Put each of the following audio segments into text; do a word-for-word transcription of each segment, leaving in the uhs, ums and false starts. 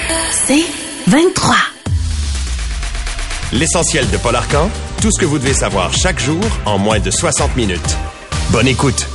C'est vingt-trois. L'essentiel de Paul Arcand, tout ce que vous devez savoir chaque jour en moins de soixante minutes. Bonne écoute.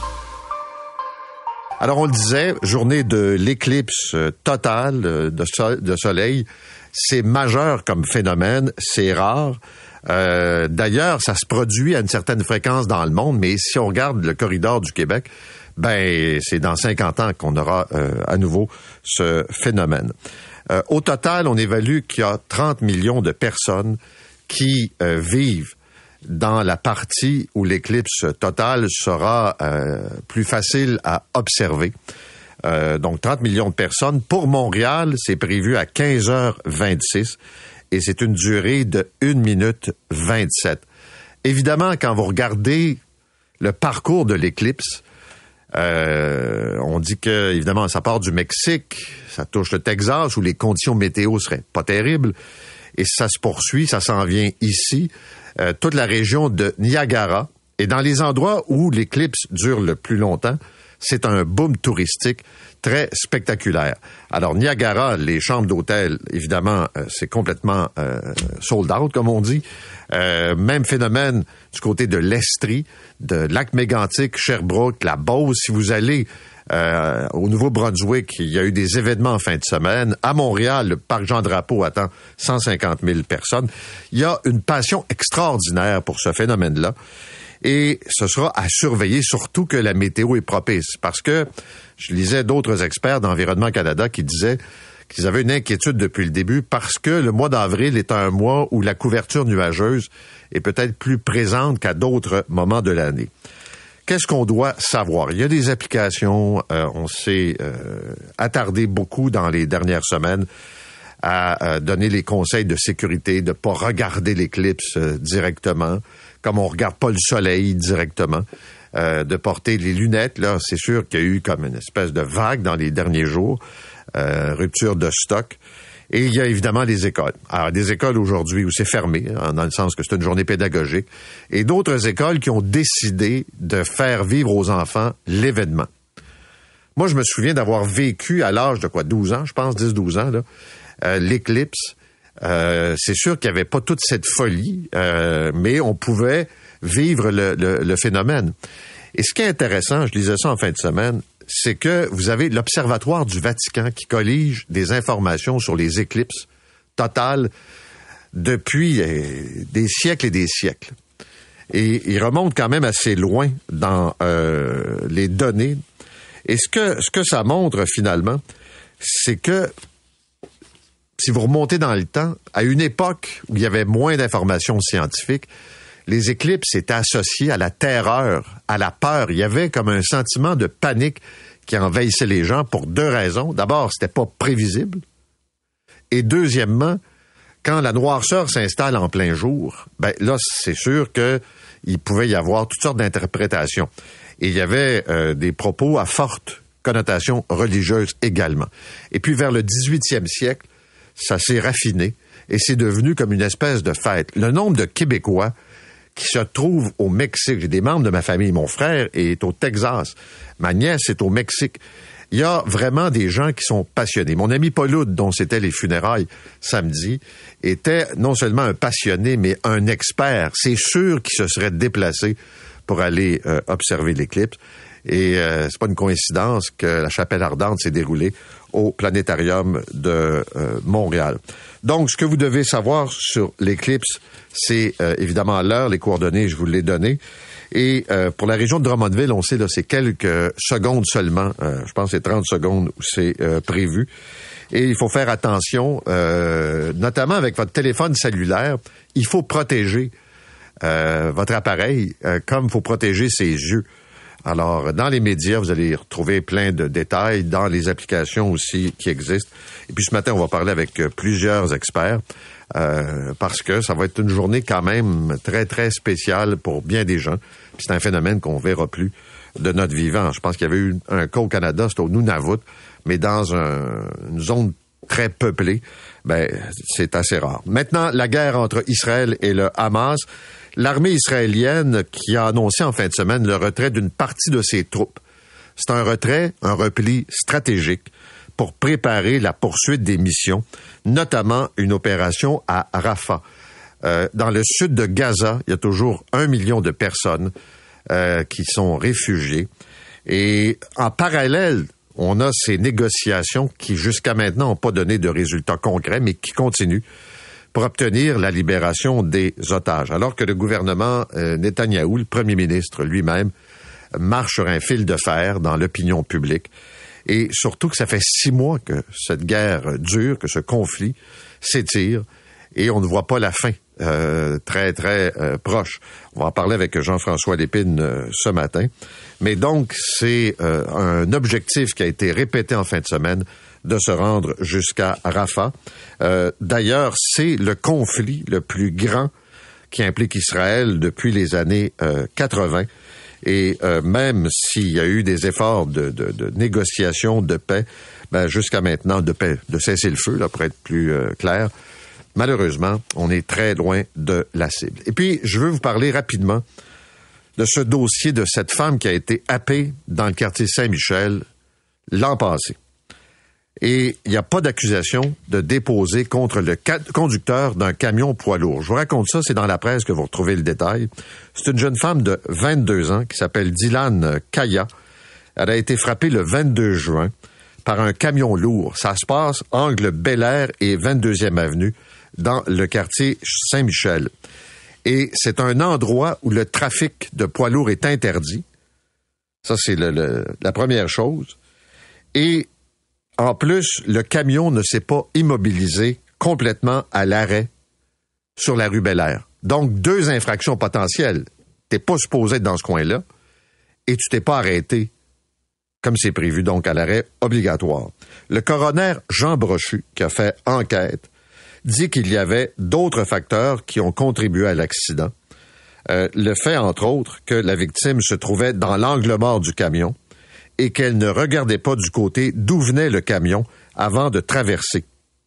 Alors, on le disait, journée de l'éclipse totale de, so- de soleil, c'est majeur comme phénomène, c'est rare. Euh, d'ailleurs, ça se produit à une certaine fréquence dans le monde, mais si on regarde le corridor du Québec, ben c'est dans cinquante ans qu'on aura euh, à nouveau ce phénomène. Euh, au total, on évalue qu'il y a trente millions de personnes qui euh, vivent dans la partie où l'éclipse totale sera euh, plus facile à observer. Euh, donc, trente millions de personnes. Pour Montréal, c'est prévu à quinze heures vingt-six et c'est une durée de une minute vingt-sept. Évidemment, quand vous regardez le parcours de l'éclipse, euh, on dit que, évidemment, ça part du Mexique, ça touche le Texas où les conditions météo seraient pas terribles et ça se poursuit, ça s'en vient ici. Euh, toute la région de Niagara. Et dans les endroits où l'éclipse dure le plus longtemps, c'est un boom touristique très spectaculaire. Alors, Niagara, les chambres d'hôtel, évidemment, euh, c'est complètement euh, sold out, comme on dit. Euh, même phénomène du côté de l'Estrie, de Lac-Mégantic, Sherbrooke, la Beauce. Si vous allez Euh, au Nouveau-Brunswick, il y a eu des événements en fin de semaine. À Montréal, le parc Jean-Drapeau attend cent cinquante mille personnes. Il y a une passion extraordinaire pour ce phénomène-là. Et ce sera à surveiller, surtout que la météo est propice. Parce que je lisais d'autres experts d'Environnement Canada qui disaient qu'ils avaient une inquiétude depuis le début parce que le mois d'avril est un mois où la couverture nuageuse est peut-être plus présente qu'à d'autres moments de l'année. Qu'est-ce qu'on doit savoir? Il y a des applications, euh, on s'est euh, attardé beaucoup dans les dernières semaines à euh, donner les conseils de sécurité, de pas regarder l'éclipse euh, directement, comme on regarde pas le soleil directement, euh, de porter les lunettes. Là, c'est sûr qu'il y a eu comme une espèce de vague dans les derniers jours, euh, rupture de stock. Et il y a évidemment les écoles. Alors, des écoles aujourd'hui où c'est fermé, hein, dans le sens que c'est une journée pédagogique, et d'autres écoles qui ont décidé de faire vivre aux enfants l'événement. Moi, je me souviens d'avoir vécu à l'âge de quoi, douze ans, je pense, dix douze ans, là, euh, l'éclipse. Euh, c'est sûr qu'il n'y avait pas toute cette folie, euh, mais on pouvait vivre le, le, le phénomène. Et ce qui est intéressant, je lisais ça en fin de semaine, c'est que vous avez l'Observatoire du Vatican qui collige des informations sur les éclipses totales depuis euh, des siècles et des siècles. Et il remonte quand même assez loin dans euh, les données. Et ce que, ce que ça montre finalement, c'est que si vous remontez dans le temps, à une époque où il y avait moins d'informations scientifiques, les éclipses étaient associées à la terreur, à la peur. Il y avait comme un sentiment de panique qui envahissait les gens pour deux raisons. D'abord, c'était pas prévisible. Et deuxièmement, quand la noirceur s'installe en plein jour, ben là, c'est sûr que il pouvait y avoir toutes sortes d'interprétations. Et il y avait euh, des propos à forte connotation religieuse également. Et puis, vers le dix-huitième siècle, ça s'est raffiné et c'est devenu comme une espèce de fête. Le nombre de Québécois qui se trouvent au Mexique. J'ai des membres de ma famille. Mon frère est au Texas. Ma nièce est au Mexique. Il y a vraiment des gens qui sont passionnés. Mon ami Pauloud, dont c'était les funérailles samedi, était non seulement un passionné, mais un expert. C'est sûr qu'il se serait déplacé pour aller euh, observer l'éclipse. Et euh, c'est pas une coïncidence que la chapelle ardente s'est déroulée au planétarium de euh, Montréal. Donc, ce que vous devez savoir sur l'éclipse, c'est euh, évidemment l'heure, les coordonnées, je vous l'ai donné. Et euh, pour la région de Drummondville, on sait là, c'est quelques secondes seulement. Euh, je pense que c'est trente secondes où c'est euh, prévu. Et il faut faire attention, euh, notamment avec votre téléphone cellulaire. Il faut protéger euh, votre appareil euh, comme il faut protéger ses yeux. Alors, dans les médias, vous allez retrouver plein de détails, dans les applications aussi qui existent. Et puis ce matin, on va parler avec plusieurs experts, euh, parce que ça va être une journée quand même très, très spéciale pour bien des gens. Puis c'est un phénomène qu'on verra plus de notre vivant. Je pense qu'il y avait eu un cas au Canada, c'était au Nunavut, mais dans un, une zone très peuplée, ben c'est assez rare. Maintenant, la guerre entre Israël et le Hamas. L'armée israélienne qui a annoncé en fin de semaine le retrait d'une partie de ses troupes. C'est un retrait, un repli stratégique pour préparer la poursuite des missions, notamment une opération à Rafah. Euh, dans le sud de Gaza, il y a toujours un million de personnes euh, qui sont réfugiées. Et en parallèle, on a ces négociations qui, jusqu'à maintenant, n'ont pas donné de résultats concrets, mais qui continuent pour obtenir la libération des otages. Alors que le gouvernement euh, Netanyahou, le premier ministre lui-même, marche sur un fil de fer dans l'opinion publique. Et surtout que ça fait six mois que cette guerre dure, que ce conflit s'étire, et on ne voit pas la fin euh, très, très euh, proche. On va en parler avec Jean-François Lépine euh, ce matin. Mais donc, c'est euh, un objectif qui a été répété en fin de semaine de se rendre jusqu'à Rafah. Euh, d'ailleurs, c'est le conflit le plus grand qui implique Israël depuis les années euh, quatre-vingt. Et euh, même s'il y a eu des efforts de, de, de négociation, de paix, ben, jusqu'à maintenant, de paix, de cesser le feu, là, pour être plus euh, clair, malheureusement, on est très loin de la cible. Et puis, je veux vous parler rapidement de ce dossier de cette femme qui a été happée dans le quartier Saint-Michel l'an passé. Et il n'y a pas d'accusation de déposer contre le ca- conducteur d'un camion poids lourd. Je vous raconte ça, c'est dans la presse que vous retrouvez le détail. C'est une jeune femme de vingt-deux ans qui s'appelle Dylan Kaya. Elle a été frappée le vingt-deux juin par un camion lourd. Ça se passe angle Bel-Air et vingt-deuxième avenue dans le quartier Saint-Michel. Et c'est un endroit où le trafic de poids lourds est interdit. Ça, c'est le, le, la première chose. Et en plus, le camion ne s'est pas immobilisé complètement à l'arrêt sur la rue Bel-Air. Donc, deux infractions potentielles. T'es pas supposé être dans ce coin-là et tu t'es pas arrêté comme c'est prévu, donc à l'arrêt obligatoire. Le coroner Jean Brochu, qui a fait enquête, dit qu'il y avait d'autres facteurs qui ont contribué à l'accident. Euh, le fait, entre autres, que la victime se trouvait dans l'angle mort du camion et qu'elle ne regardait pas du côté d'où venait le camion avant de traverser.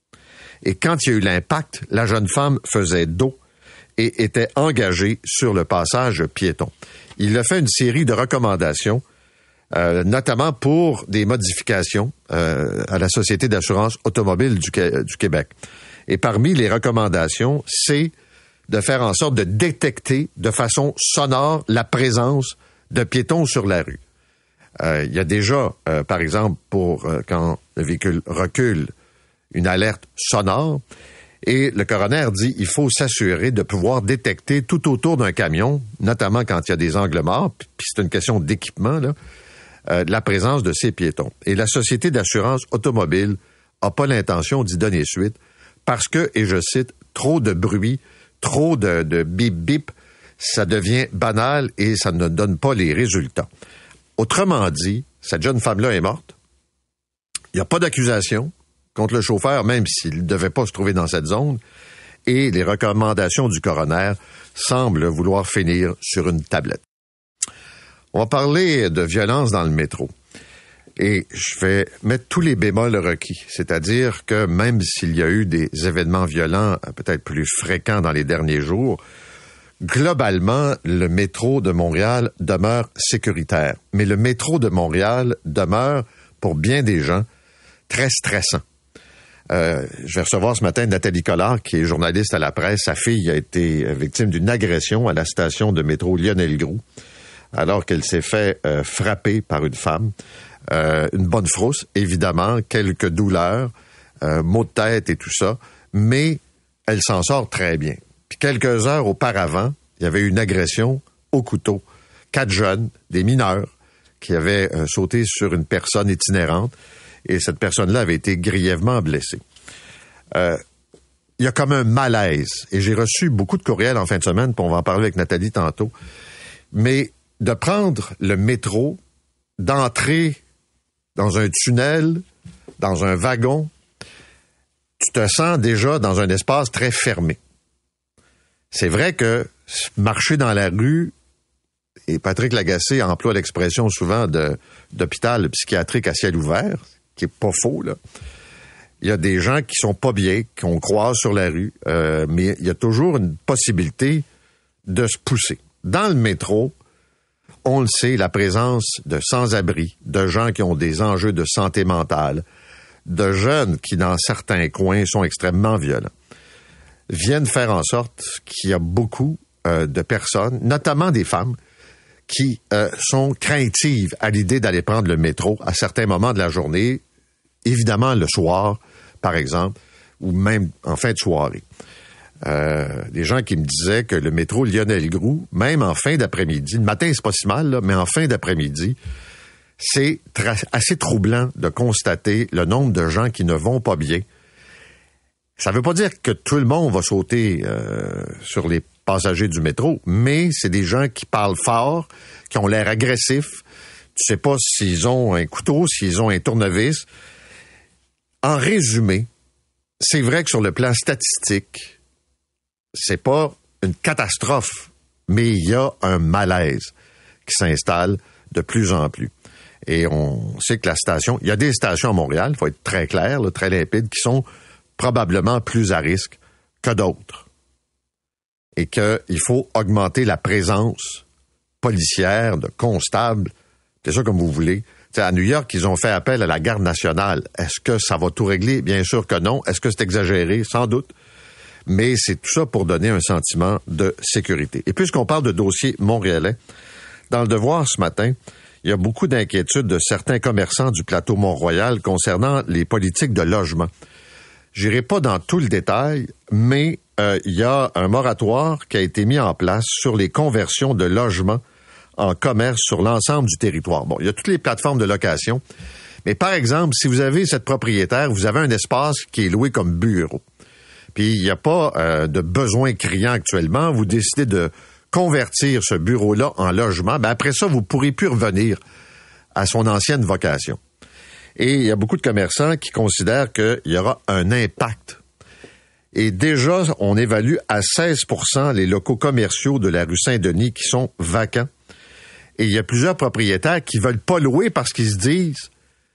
Et quand il y a eu l'impact, la jeune femme faisait dos et était engagée sur le passage piéton. Il a fait une série de recommandations, euh, notamment pour des modifications euh, à la Société d'assurance automobile du, du Québec. Et parmi les recommandations, c'est de faire en sorte de détecter de façon sonore la présence de piétons sur la rue. Euh, il y a déjà, euh, par exemple, pour euh, quand le véhicule recule, une alerte sonore. Et le coroner dit il faut s'assurer de pouvoir détecter tout autour d'un camion, notamment quand il y a des angles morts, puis c'est une question d'équipement, là, euh, la présence de ces piétons. Et la Société d'assurance automobile n'a pas l'intention d'y donner suite parce que, et je cite, trop de bruit, trop de, de bip-bip, ça devient banal et ça ne donne pas les résultats. Autrement dit, cette jeune femme-là est morte. Il n'y a pas d'accusation contre le chauffeur, même s'il ne devait pas se trouver dans cette zone. Et les recommandations du coroner semblent vouloir finir sur une tablette. On va parler de violence dans le métro. Et je vais mettre tous les bémols requis. C'est-à-dire que même s'il y a eu des événements violents peut-être plus fréquents dans les derniers jours, globalement, le métro de Montréal demeure sécuritaire. Mais le métro de Montréal demeure, pour bien des gens, très stressant. Euh, je vais recevoir ce matin Nathalie Collard, qui est journaliste à la presse. Sa fille a été victime d'une agression à la station de métro Lionel-Groulx, alors qu'elle s'est fait euh, frapper par une femme. Euh, une bonne frousse, évidemment, quelques douleurs, euh, maux de tête et tout ça, mais elle s'en sort très bien. Puis quelques heures auparavant, il y avait une agression au couteau. Quatre jeunes, des mineurs, qui avaient euh, sauté sur une personne itinérante, et cette personne-là avait été grièvement blessée. Euh, il y a comme un malaise, et j'ai reçu beaucoup de courriels en fin de semaine, puis on va en parler avec Nathalie tantôt, mais de prendre le métro, d'entrer dans un tunnel, dans un wagon, tu te sens déjà dans un espace très fermé. C'est vrai que marcher dans la rue, et Patrick Lagacé emploie l'expression souvent de, d'hôpital psychiatrique à ciel ouvert, qui est pas faux, là. Il y a des gens qui sont pas bien, qu'on croise sur la rue, euh, mais il y a toujours une possibilité de se pousser. Dans le métro, on le sait, la présence de sans-abri, de gens qui ont des enjeux de santé mentale, de jeunes qui, dans certains coins, sont extrêmement violents, viennent faire en sorte qu'il y a beaucoup euh, de personnes, notamment des femmes, qui euh, sont craintives à l'idée d'aller prendre le métro à certains moments de la journée, évidemment le soir, par exemple, ou même en fin de soirée. Euh, des gens qui me disaient que le métro Lionel-Groulx, même en fin d'après-midi, le matin c'est pas si mal, là, mais en fin d'après-midi, c'est tra- assez troublant de constater le nombre de gens qui ne vont pas bien. Ça veut pas dire que tout le monde va sauter euh, sur les passagers du métro, mais c'est des gens qui parlent fort, qui ont l'air agressifs. Tu sais pas s'ils ont un couteau, s'ils ont un tournevis. En résumé, c'est vrai que sur le plan statistique, c'est pas une catastrophe, mais il y a un malaise qui s'installe de plus en plus. Et on sait que la station, il y a des stations à Montréal, il faut être très clair, là, très limpide, qui sont probablement plus à risque que d'autres. Et qu'il faut augmenter la présence policière, de constables, c'est ça comme vous voulez. T'sais, à New York, ils ont fait appel à la garde nationale. Est-ce que ça va tout régler? Bien sûr que non. Est-ce que c'est exagéré? Sans doute. Mais c'est tout ça pour donner un sentiment de sécurité. Et puisqu'on parle de dossiers montréalais, dans le Devoir ce matin, il y a beaucoup d'inquiétudes de certains commerçants du plateau Mont-Royal concernant les politiques de logement. J'irai pas dans tout le détail, mais euh, il y a un moratoire qui a été mis en place sur les conversions de logements en commerce sur l'ensemble du territoire. Bon, il y a toutes les plateformes de location, mais par exemple, si vous avez cette propriétaire, vous avez un espace qui est loué comme bureau, puis il n'y a pas euh, de besoin criant actuellement, vous décidez de convertir ce bureau-là en logement, ben après ça, vous ne pourrez plus revenir à son ancienne vocation. Et il y a beaucoup de commerçants qui considèrent qu'il y aura un impact. Et déjà, on évalue à seize pour cent les locaux commerciaux de la rue Saint-Denis qui sont vacants. Et il y a plusieurs propriétaires qui veulent pas louer parce qu'ils se disent,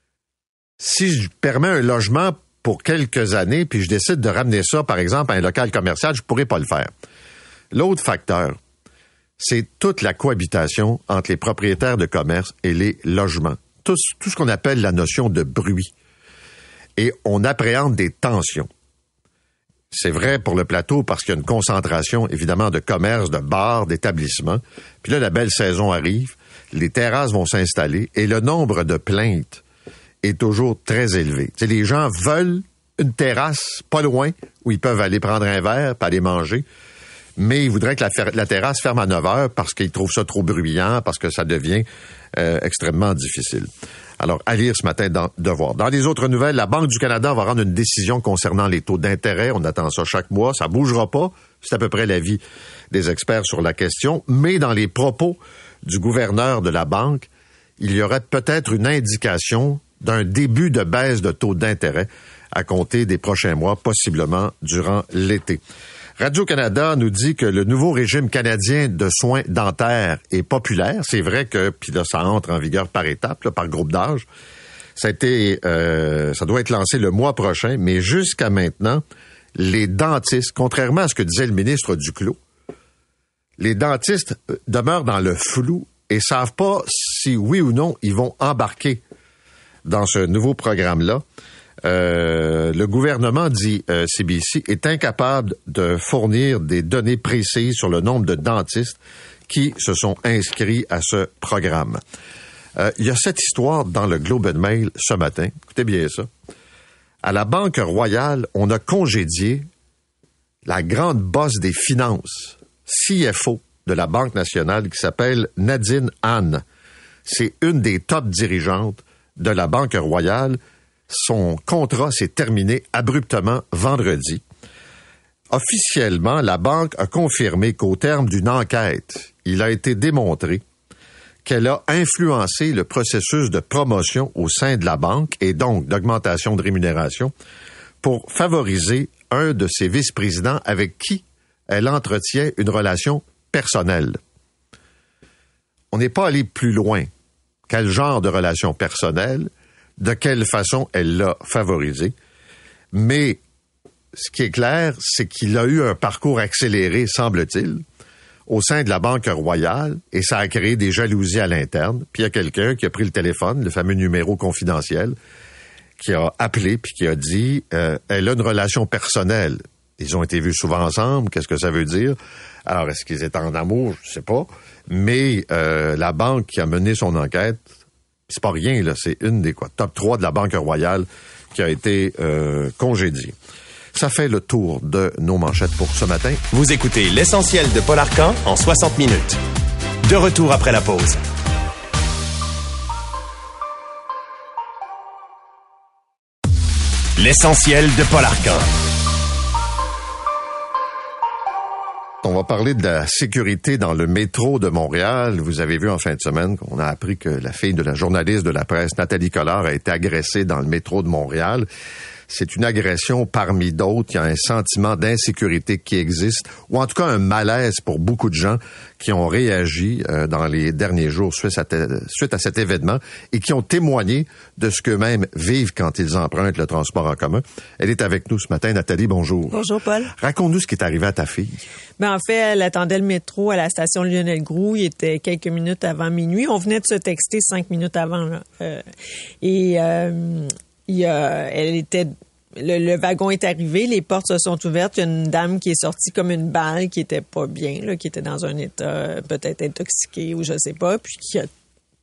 si je permets un logement pour quelques années, puis je décide de ramener ça, par exemple, à un local commercial, je pourrais pas le faire. L'autre facteur, c'est toute la cohabitation entre les propriétaires de commerce et les logements. Tout, tout ce qu'on appelle la notion de bruit. Et on appréhende des tensions. C'est vrai pour le plateau parce qu'il y a une concentration, évidemment, de commerces, de bars, d'établissements. Puis là, la belle saison arrive, les terrasses vont s'installer et le nombre de plaintes est toujours très élevé. T'sais, les gens veulent une terrasse pas loin où ils peuvent aller prendre un verre, pas aller manger, mais ils voudraient que la, fer- la terrasse ferme à neuf heures parce qu'ils trouvent ça trop bruyant, parce que ça devient euh, extrêmement difficile. Alors, à lire ce matin dans Devoir. Dans les autres nouvelles, la Banque du Canada va rendre une décision concernant les taux d'intérêt. On attend ça chaque mois. Ça bougera pas. C'est à peu près l'avis des experts sur la question. Mais dans les propos du gouverneur de la Banque, il y aurait peut-être une indication d'un début de baisse de taux d'intérêt à compter des prochains mois, possiblement durant l'été. Radio-Canada nous dit que le nouveau régime canadien de soins dentaires est populaire. C'est vrai que, puis là, ça entre en vigueur par étapes, là, par groupe d'âge. Ça a été, euh, ça doit être lancé le mois prochain, mais jusqu'à maintenant, les dentistes, contrairement à ce que disait le ministre Duclos, les dentistes demeurent dans le flou et savent pas si oui ou non ils vont embarquer dans ce nouveau programme-là. Euh, le gouvernement, dit euh, C B C, est incapable de fournir des données précises sur le nombre de dentistes qui se sont inscrits à ce programme. Euh, il y a cette histoire dans le Globe and Mail ce matin. Écoutez bien ça. À la Banque Royale, on a congédié la grande bosse des finances, C F O de la Banque nationale, qui s'appelle Nadine Anne. C'est une des top dirigeantes de la Banque Royale. Son contrat s'est terminé abruptement vendredi. Officiellement, la banque a confirmé qu'au terme d'une enquête, il a été démontré qu'elle a influencé le processus de promotion au sein de la banque et donc d'augmentation de rémunération pour favoriser un de ses vice-présidents avec qui elle entretient une relation personnelle. On n'est pas allé plus loin. Quel genre de relation personnelle? De quelle façon elle l'a favorisé. Mais ce qui est clair, c'est qu'il a eu un parcours accéléré, semble-t-il, au sein de la Banque Royale, et ça a créé des jalousies à l'interne. Puis il y a quelqu'un qui a pris le téléphone, le fameux numéro confidentiel, qui a appelé puis qui a dit euh, elle a une relation personnelle. Ils ont été vus souvent ensemble. Qu'est-ce que ça veut dire? Alors, est-ce qu'ils étaient en amour? Je sais pas. Mais euh, la banque qui a mené son enquête, c'est pas rien, là. C'est une des quoi, top trois de la Banque Royale qui a été euh, congédiée. Ça fait le tour de nos manchettes pour ce matin. Vous écoutez l'essentiel de Paul Arcand en soixante minutes. De retour après la pause. L'essentiel de Paul Arcand. On va parler de la sécurité dans le métro de Montréal. Vous avez vu en fin de semaine qu'on a appris que la fille de la journaliste de la presse, Nathalie Collard, a été agressée dans le métro de Montréal. C'est une agression parmi d'autres. Il y a un sentiment d'insécurité qui existe, ou en tout cas un malaise pour beaucoup de gens qui ont réagi euh, dans les derniers jours suite à, te, suite à cet événement et qui ont témoigné de ce qu'eux-mêmes vivent quand ils empruntent le transport en commun. Elle est avec nous ce matin. Nathalie, bonjour. Bonjour, Paul. Raconte-nous ce qui est arrivé à ta fille. Ben, en fait, elle attendait le métro à la station Lionel-Groulx. Il était quelques minutes avant minuit. On venait de se texter cinq minutes avant. Là. Euh, et euh, il y a, elle était... Le, le wagon est arrivé, les portes se sont ouvertes. Il y a une dame qui est sortie comme une balle, qui était pas bien, là, qui était dans un état peut-être intoxiqué ou je sais pas, puis qui a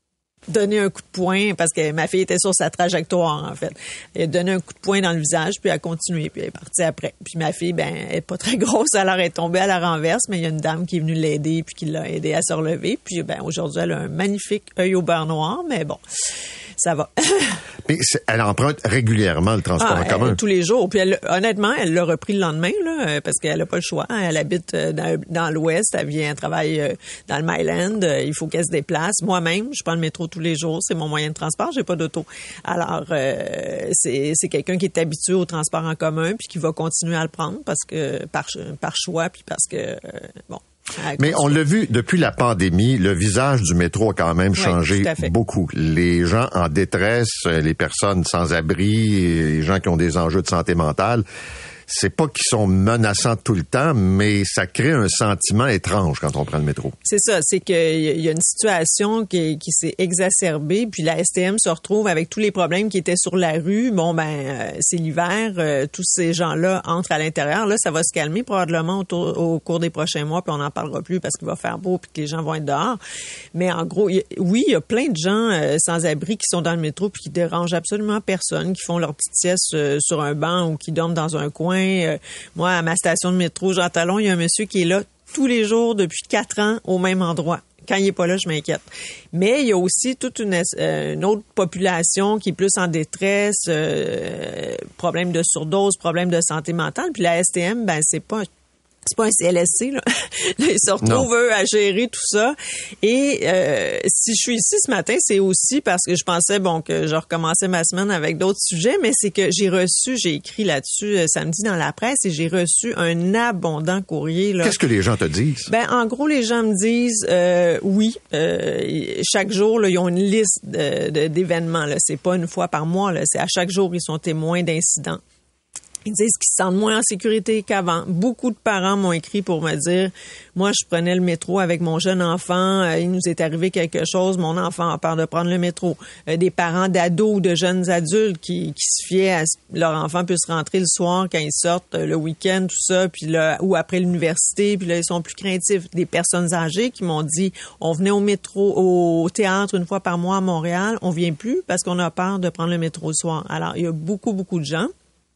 donné un coup de poing parce que ma fille était sur sa trajectoire, en fait. Elle a donné un coup de poing dans le visage, puis elle a continué, puis elle est partie après. Puis ma fille, ben, elle est pas très grosse, alors elle est tombée à la renverse, mais il y a une dame qui est venue l'aider, puis qui l'a aidée à se relever. Puis, ben, aujourd'hui, elle a un magnifique œil au beurre noir, mais bon, ça va. Mais elle emprunte régulièrement le transport ah, en commun. Elle, tous les jours. Puis elle, honnêtement, elle l'a repris le lendemain, là, parce qu'elle n'a pas le choix. Elle habite dans, dans l'Ouest, elle vient, elle travaille dans le Myland. Il faut qu'elle se déplace. Moi-même, je prends le métro tous les jours. C'est mon moyen de transport. J'ai pas d'auto. Alors, euh, c'est, c'est quelqu'un qui est habitué au transport en commun puis qui va continuer à le prendre parce que par, par choix puis parce que euh, bon. Mais on l'a vu depuis la pandémie, le visage du métro a quand même changé oui, beaucoup. Les gens en détresse, les personnes sans abri, les gens qui ont des enjeux de santé mentale, c'est pas qu'ils sont menaçants tout le temps, mais ça crée un sentiment étrange quand on prend le métro. C'est ça, c'est qu'il y a une situation qui, qui s'est exacerbée, puis la S T M se retrouve avec tous les problèmes qui étaient sur la rue. Bon, ben, euh, c'est l'hiver, euh, tous ces gens-là entrent à l'intérieur. Là, ça va se calmer probablement autour, au cours des prochains mois, puis on n'en parlera plus parce qu'il va faire beau, puis que les gens vont être dehors. Mais en gros, y a, oui, il y a plein de gens euh, sans-abri qui sont dans le métro puis qui dérangent absolument personne, qui font leur petite sieste euh, sur un banc ou qui dorment dans un coin. Euh, moi, à ma station de métro Jean Talon, il y a un monsieur qui est là tous les jours depuis quatre ans au même endroit. Quand il est pas là, je m'inquiète. Mais il y a aussi toute une, euh, une autre population qui est plus en détresse, euh, problème de surdose, problème de santé mentale. Puis la S T M, ben c'est pas c'est pas un C L S C, là. Ils se retrouvent, eux, à gérer tout ça. Et euh, si je suis ici ce matin, c'est aussi parce que je pensais, bon, que je recommençais ma semaine avec d'autres sujets, mais c'est que j'ai reçu, j'ai écrit là-dessus euh, samedi dans la presse, et j'ai reçu un abondant courrier, là. Qu'est-ce que les gens te disent? Ben, en gros, les gens me disent, euh, oui, euh, chaque jour, là, ils ont une liste de, de, d'événements, là. C'est pas une fois par mois, là. C'est à chaque jour, ils sont témoins d'incidents. Ils disent qu'ils se sentent moins en sécurité qu'avant. Beaucoup de parents m'ont écrit pour me dire, moi, je prenais le métro avec mon jeune enfant, euh, il nous est arrivé quelque chose, mon enfant a peur de prendre le métro. Euh, des parents d'ados ou de jeunes adultes qui, qui se fiaient à ce que leur enfant puisse rentrer le soir quand ils sortent, euh, le week-end, tout ça, puis là, ou après l'université, puis là, ils sont plus craintifs. Des personnes âgées qui m'ont dit, on venait au métro, au théâtre une fois par mois à Montréal, on vient plus parce qu'on a peur de prendre le métro le soir. Alors, il y a beaucoup, beaucoup de gens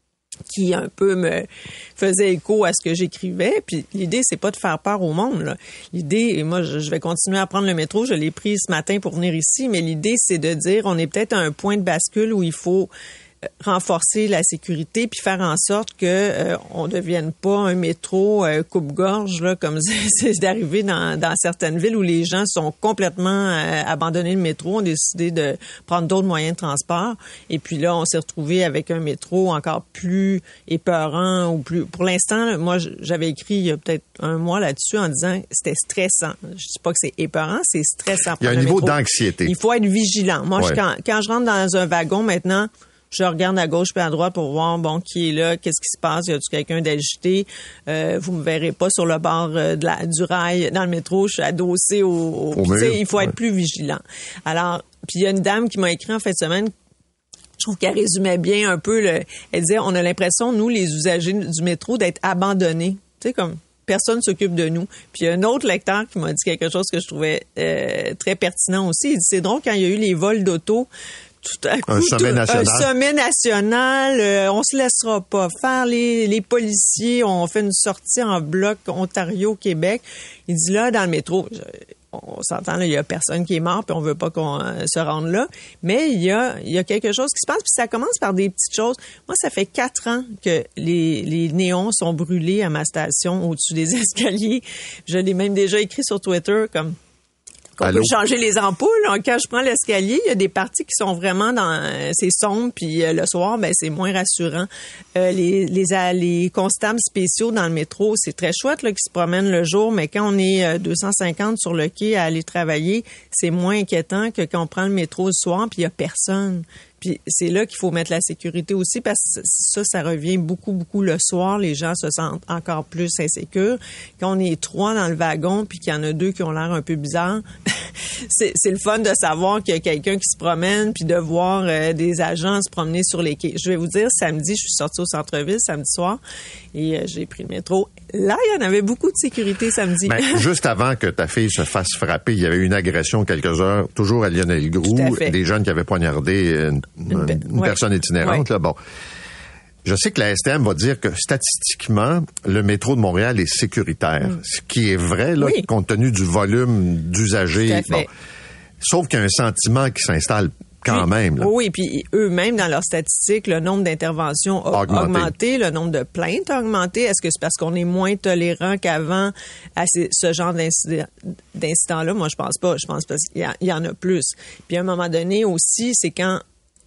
qui un peu me faisait écho à ce que j'écrivais. Puis l'idée, c'est pas de faire peur au monde, là. L'idée, et moi, je, je vais continuer à prendre le métro, je l'ai pris ce matin pour venir ici, mais l'idée, c'est de dire, on est peut-être à un point de bascule où il faut renforcer la sécurité puis faire en sorte que euh, on devienne pas un métro euh, coupe-gorge là comme c'est d'arriver dans, dans certaines villes où les gens sont complètement euh, abandonnés le métro, ont décidé de prendre d'autres moyens de transport et puis là on s'est retrouvé avec un métro encore plus épeurant ou plus pour l'instant là, moi j'avais écrit il y a peut-être un mois là-dessus en disant que c'était stressant. Je dis pas que c'est épeurant, c'est stressant. Il y a un niveau d'anxiété. Il faut être vigilant. Moi ouais. je, quand, quand je rentre dans un wagon maintenant, je regarde à gauche puis à droite pour voir, bon, qui est là, qu'est-ce qui se passe, y a-tu quelqu'un d'agité? Euh, vous me verrez pas sur le bord de la, du rail dans le métro, je suis adossée au... au, au mur, il faut ouais. être plus vigilant. Alors, puis il y a une dame qui m'a écrit en fin de semaine, je trouve qu'elle résumait bien un peu. Le, elle disait, on a l'impression, nous, les usagers du métro, d'être abandonnés. Tu sais, comme personne s'occupe de nous. Puis il y a un autre lecteur qui m'a dit quelque chose que je trouvais euh, très pertinent aussi. Il dit, c'est drôle, quand il y a eu les vols d'auto, tout à coup, un sommet tout, national. Un sommet national, euh, on se laissera pas faire. Les, les policiers ont fait une sortie en bloc Ontario-Québec. Il dit là, dans le métro... Je, on s'entend, là, il y a personne qui est mort, puis on veut pas qu'on euh, se rende là. Mais il y a, il y a quelque chose qui se passe, puis ça commence par des petites choses. Moi, ça fait quatre ans que les, les néons sont brûlés à ma station au-dessus des escaliers. Je l'ai même déjà écrit sur Twitter, comme qu'on Allô? peut changer les ampoules. Quand je prends l'escalier, il y a des parties qui sont vraiment dans... C'est sombre, puis euh, le soir, ben c'est moins rassurant. Euh, les, les, les constables spéciaux dans le métro, c'est très chouette là, qui se promènent le jour, mais quand on est euh, deux cent cinquante sur le quai à aller travailler, c'est moins inquiétant que quand on prend le métro le soir, puis il y a personne. Puis c'est là qu'il faut mettre la sécurité aussi, parce que ça, ça revient beaucoup, beaucoup le soir. Les gens se sentent encore plus insécures. Quand on est trois dans le wagon, puis qu'il y en a deux qui ont l'air un peu bizarres, c'est, c'est le fun de savoir qu'il y a quelqu'un qui se promène, puis de voir euh, des agents se promener sur les quais. Je vais vous dire, samedi, je suis sortie au centre-ville, samedi soir, et euh, j'ai pris le métro. Là, il y en avait beaucoup de sécurité samedi. Ben, juste avant que ta fille se fasse frapper, il y avait eu une agression quelques heures, toujours à Lionel-Groux, des jeunes qui avaient poignardé une, une, une, une ouais. personne itinérante. Ouais. Là, bon. Je sais que la S T M va dire que statistiquement, le métro de Montréal est sécuritaire, mm. ce qui est vrai, là, oui. compte tenu du volume d'usagers. Bon. Sauf qu'il y a un sentiment qui s'installe quand puis, même. Là. Oui, puis eux-mêmes, dans leurs statistiques, le nombre d'interventions a augmenté. augmenté, le nombre de plaintes a augmenté. Est-ce que c'est parce qu'on est moins tolérant qu'avant à ces, ce genre d'incident, d'incidents-là? Moi, je pense pas. Je pense parce qu'il y, a, il y en a plus. Puis à un moment donné aussi, c'est quand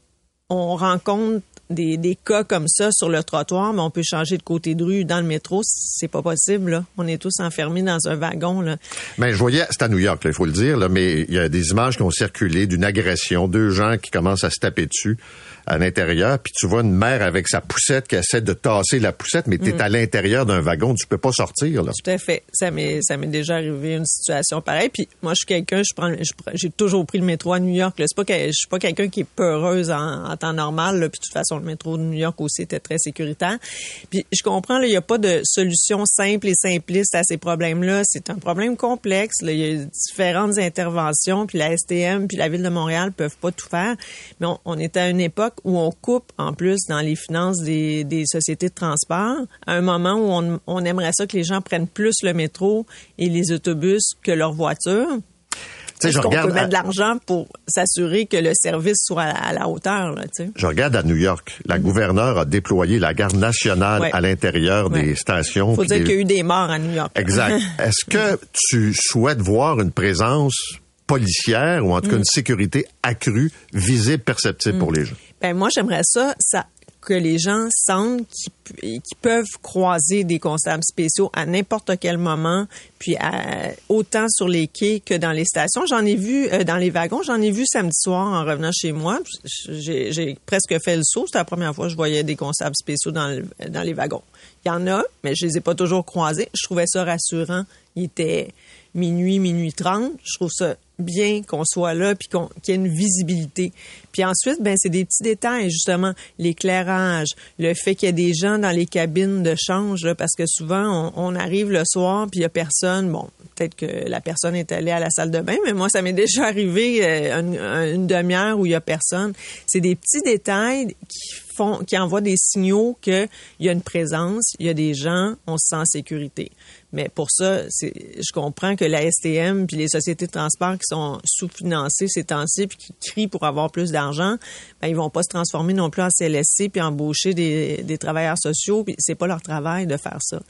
on rencontre des, des cas comme ça sur le trottoir, mais on peut changer de côté de rue. Dans le métro, c'est pas possible, là. On est tous enfermés dans un wagon, là. Ben, je voyais, c'est à New York, il faut le dire, là, mais il y a des images qui ont circulé d'une agression, deux gens qui commencent à se taper dessus à l'intérieur, puis tu vois une mère avec sa poussette qui essaie de tasser la poussette, mais t'es mmh. à l'intérieur d'un wagon, tu peux pas sortir, là. Tout à fait. Ça m'est, ça m'est déjà arrivé une situation pareille. Puis moi, je suis quelqu'un, je prends, je, j'ai toujours pris le métro à New York, là. C'est pas que, je suis pas quelqu'un qui est peureuse en, en temps normal, là. Puis de toute façon, le métro de New York aussi était très sécuritaire. Puis je comprends, là, il y a pas de solution simple et simpliste à ces problèmes-là. C'est un problème complexe, là. Il y a différentes interventions, puis la S T M, puis la Ville de Montréal peuvent pas tout faire. Mais on, on est à une époque où on coupe, en plus, dans les finances des, des sociétés de transport, à un moment où on, on aimerait ça que les gens prennent plus le métro et les autobus que leur voiture. Est-ce qu'on peut mettre à... de l'argent pour s'assurer que le service soit à la, à la hauteur, là, tu sais? Je regarde à New York. La mm-hmm. gouverneure a déployé la garde nationale ouais. à l'intérieur ouais. des stations. Faut dire des... qu'il y a eu des morts à New York. Exact. Est-ce que tu souhaites voir une présence policière ou en tout cas mm. une sécurité accrue, visible, perceptible mm. pour les gens? Ben moi, j'aimerais ça, ça que les gens sentent qu'ils, qu'ils peuvent croiser des constables spéciaux à n'importe quel moment, puis à, autant sur les quais que dans les stations. J'en ai vu euh, dans les wagons, j'en ai vu samedi soir en revenant chez moi. J'ai, j'ai presque fait le saut. C'était la première fois que je voyais des constables spéciaux dans, le, dans les wagons. Il y en a, mais je les ai pas toujours croisés. Je trouvais ça rassurant. Il était minuit, minuit trente. Je trouve ça bien qu'on soit là puis qu'on, qu'il y ait une visibilité. Puis ensuite, ben c'est des petits détails, justement, l'éclairage, le fait qu'il y a des gens dans les cabines de change, là, parce que souvent, on, on arrive le soir puis il y a personne. Bon, peut-être que la personne est allée à la salle de bain, mais moi, ça m'est déjà arrivé euh, une, une demi-heure où il y a personne. C'est des petits détails qui font, qui envoient des signaux qu'il y a une présence, il y a des gens, on se sent en sécurité. Mais pour ça, c'est, je comprends que la S T M puis les sociétés de transport qui sont sous-financées ces temps-ci puis qui crient pour avoir plus d'argent, ben ils vont pas se transformer non plus en C L S C puis embaucher des, des travailleurs sociaux. Puis c'est pas leur travail de faire ça.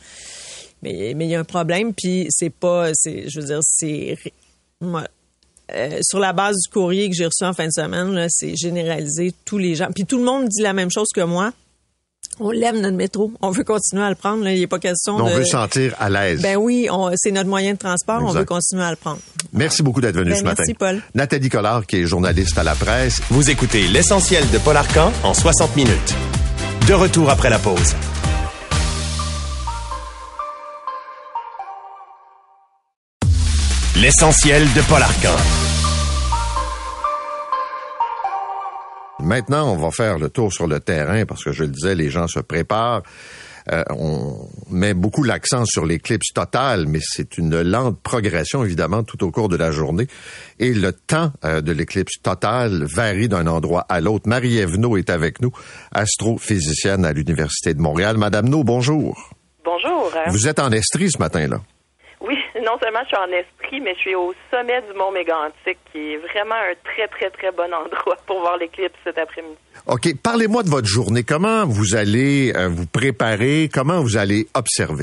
Mais mais il y a un problème puis c'est pas, c'est, je veux dire, c'est moi. Euh, sur la base du courrier que j'ai reçu en fin de semaine, là, c'est généralisé tous les gens. Puis tout le monde dit la même chose que moi. On lève notre métro. On veut continuer à le prendre. Là. Il n'y a pas question on de... On veut sentir à l'aise. Ben oui, on, c'est notre moyen de transport. Exact. On veut continuer à le prendre. Merci beaucoup d'être venu ben, ce merci matin. Paul. Nathalie Collard, qui est journaliste à la presse. Vous écoutez L'Essentiel de Paul Arcan en soixante minutes. De retour après la pause. L'Essentiel de Paul Arcan. Maintenant, on va faire le tour sur le terrain parce que je le disais, les gens se préparent. Euh, on met beaucoup l'accent sur l'éclipse totale, mais c'est une lente progression, évidemment, tout au cours de la journée. Et le temps euh, de l'éclipse totale varie d'un endroit à l'autre. Marie-Ève Naud est avec nous, astrophysicienne à l'Université de Montréal. Madame Naud, bonjour. Bonjour. Vous êtes en Estrie ce matin-là. Oui, non seulement je suis en Estrie, mais je suis au sommet du Mont Mégantic, qui est vraiment un très, très, très bon endroit pour voir l'éclipse cet après-midi. OK. Parlez-moi de votre journée. Comment vous allez euh, vous préparer? Comment vous allez observer?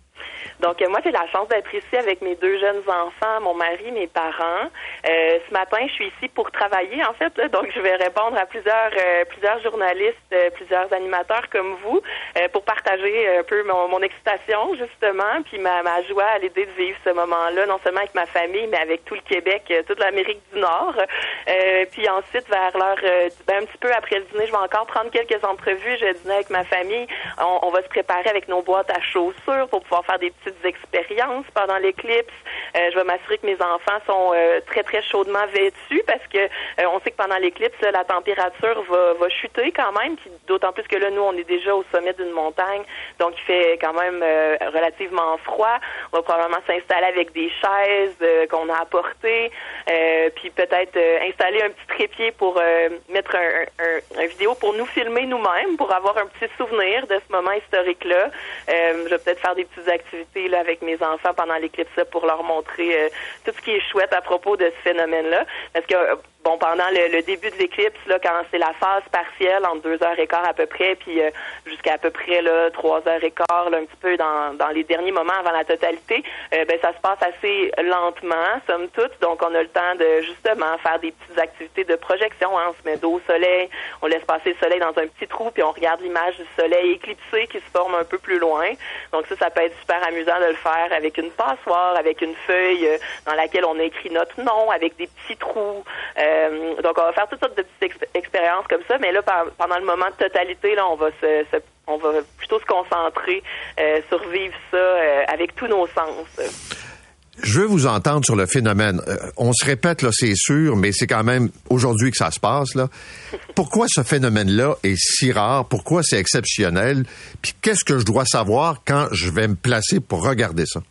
Donc, euh, moi, j'ai la chance d'être ici avec mes deux jeunes enfants, mon mari, mes parents. Euh, ce matin, je suis ici pour travailler, en fait. Là, donc, je vais répondre à plusieurs euh, plusieurs journalistes, euh, plusieurs animateurs comme vous, euh, pour partager un peu mon, mon excitation, justement, puis ma, ma joie à l'idée de vivre ce moment-là, non seulement avec ma famille, mais avec tout le Québec, euh, toute l'Amérique du Nord. Euh, puis ensuite, vers l'heure, euh, ben, un petit peu après le dîner, je vais encore prendre quelques entrevues. Je vais dîner avec ma famille. On, on va se préparer avec nos boîtes à chaussures pour pouvoir faire des petites expériences pendant l'éclipse. Euh, je vais m'assurer que mes enfants sont euh, très, très chaudement vêtus parce que euh, on sait que pendant l'éclipse, là, la température va, va chuter quand même, puis d'autant plus que là, nous, on est déjà au sommet d'une montagne, donc il fait quand même euh, relativement froid. On va probablement s'installer avec des chaises euh, qu'on a apportées, euh, puis peut-être euh, installer un petit trépied pour euh, mettre un, un, un vidéo pour nous filmer nous-mêmes, pour avoir un petit souvenir de ce moment historique-là. Euh, je vais peut-être faire des petites activités là, avec mes enfants pendant l'éclipse là, pour leur montrer euh, tout ce qui est chouette à propos de ce phénomène-là. Parce que, euh, bon, pendant le, le début de l'éclipse, là, quand c'est la phase partielle, entre deux heures et quart à peu près, puis euh, jusqu'à à peu près là, trois heures et quart, là, un petit peu dans, dans les derniers moments avant la totalité, euh, ben ça se passe assez lentement, somme toute. Donc, on a le temps de, justement, faire des petites activités de projection. Hein. On se met dos au soleil, on laisse passer le soleil dans un petit trou, puis on regarde l'image du soleil éclipsé qui se forme un peu plus loin. Donc, ça, ça peut être super amusant de le faire avec une passoire, avec une feuille euh, dans laquelle on a écrit notre nom, avec des petits trous. Euh, donc, on va faire toutes sortes de petites exp- expériences comme ça, mais là, par, pendant le moment de totalité, là, on va se, se on va plutôt se concentrer euh, sur vivre ça euh, avec tous nos sens. Je veux vous entendre sur le phénomène. Euh, on se répète, là, c'est sûr, mais c'est quand même aujourd'hui que ça se passe, là. Pourquoi ce phénomène-là est si rare? Pourquoi c'est exceptionnel? Puis qu'est-ce que je dois savoir quand je vais me placer pour regarder ça?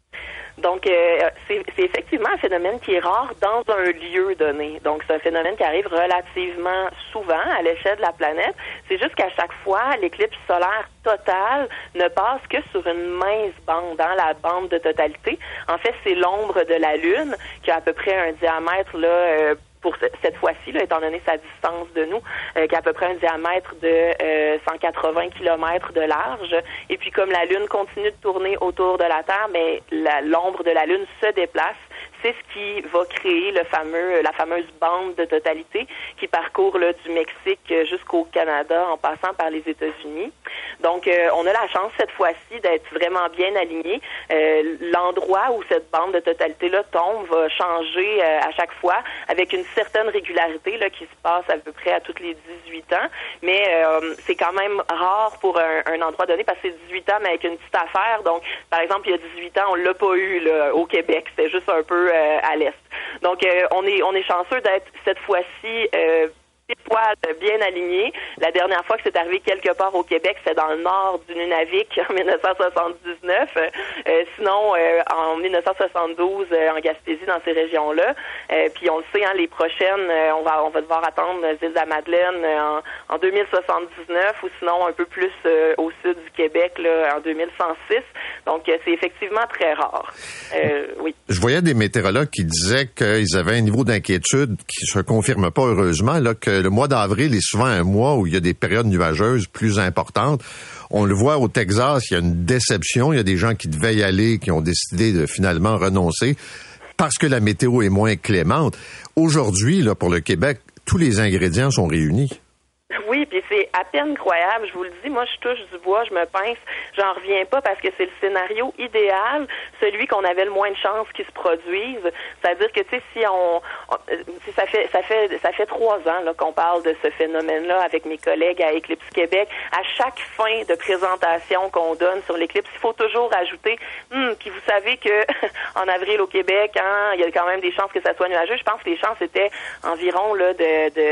Donc, euh, c'est, c'est effectivement un phénomène qui est rare dans un lieu donné. Donc, c'est un phénomène qui arrive relativement souvent à l'échelle de la planète. C'est juste qu'à chaque fois, l'éclipse solaire totale ne passe que sur une mince bande, dans la bande de totalité. En fait, c'est l'ombre de la Lune qui a à peu près un diamètre, là, euh, pour cette fois-ci, là, étant donné sa distance de nous, euh, qui a à peu près un diamètre de euh, cent quatre-vingts kilomètres de large. Et puis, comme la Lune continue de tourner autour de la Terre, mais la, l'ombre de la Lune se déplace. C'est ce qui va créer le fameux, la fameuse bande de totalité qui parcourt là, du Mexique jusqu'au Canada en passant par les États-Unis. Donc, euh, on a la chance cette fois-ci d'être vraiment bien alignés. Euh, l'endroit où cette bande de totalité-là tombe va changer euh, à chaque fois avec une certaine régularité là, qui se passe à peu près à tous les dix-huit ans. Mais euh, c'est quand même rare pour un, un endroit donné parce que c'est dix-huit ans, mais avec une petite affaire. Donc, par exemple, il y a dix-huit ans, on l'a pas eu là, au Québec. C'était juste un peu euh, à l'est. Donc, euh, on est on est chanceux d'être cette fois-ci euh, poil bien aligné. La dernière fois que c'est arrivé quelque part au Québec, c'est dans le nord du Nunavik en dix-neuf soixante-dix-neuf. Euh, sinon, euh, en dix-neuf soixante-douze, euh, en Gaspésie, dans ces régions-là. Euh, puis on le sait, hein, les prochaines, euh, on va on va devoir attendre les îles de la Madeleine euh, en, en deux mille soixante-dix-neuf ou sinon un peu plus euh, au sud du Québec là, en deux mille cent six. Donc, euh, c'est effectivement très rare. Euh, oui. Je voyais des météorologues qui disaient qu'ils avaient un niveau d'inquiétude qui se confirme pas heureusement, là, que le mois d'avril est souvent un mois où il y a des périodes nuageuses plus importantes. On le voit au Texas, il y a une déception. Il y a des gens qui devaient y aller, qui ont décidé de finalement renoncer parce que la météo est moins clémente. Aujourd'hui, là, pour le Québec, tous les ingrédients sont réunis. Oui, puis c'est à peine croyable, je vous le dis, moi je touche du bois, je me pince, j'en reviens pas parce que c'est le scénario idéal, celui qu'on avait le moins de chances qu'il se produise. C'est-à-dire que tu sais, si on, on ça fait ça fait ça fait trois ans là qu'on parle de ce phénomène-là avec mes collègues à Éclipse Québec. À chaque fin de présentation qu'on donne sur l'éclipse, il faut toujours ajouter hum, puis vous savez que en avril au Québec, hein, il y a quand même des chances que ça soit nuageux. Je pense que les chances étaient environ là de, de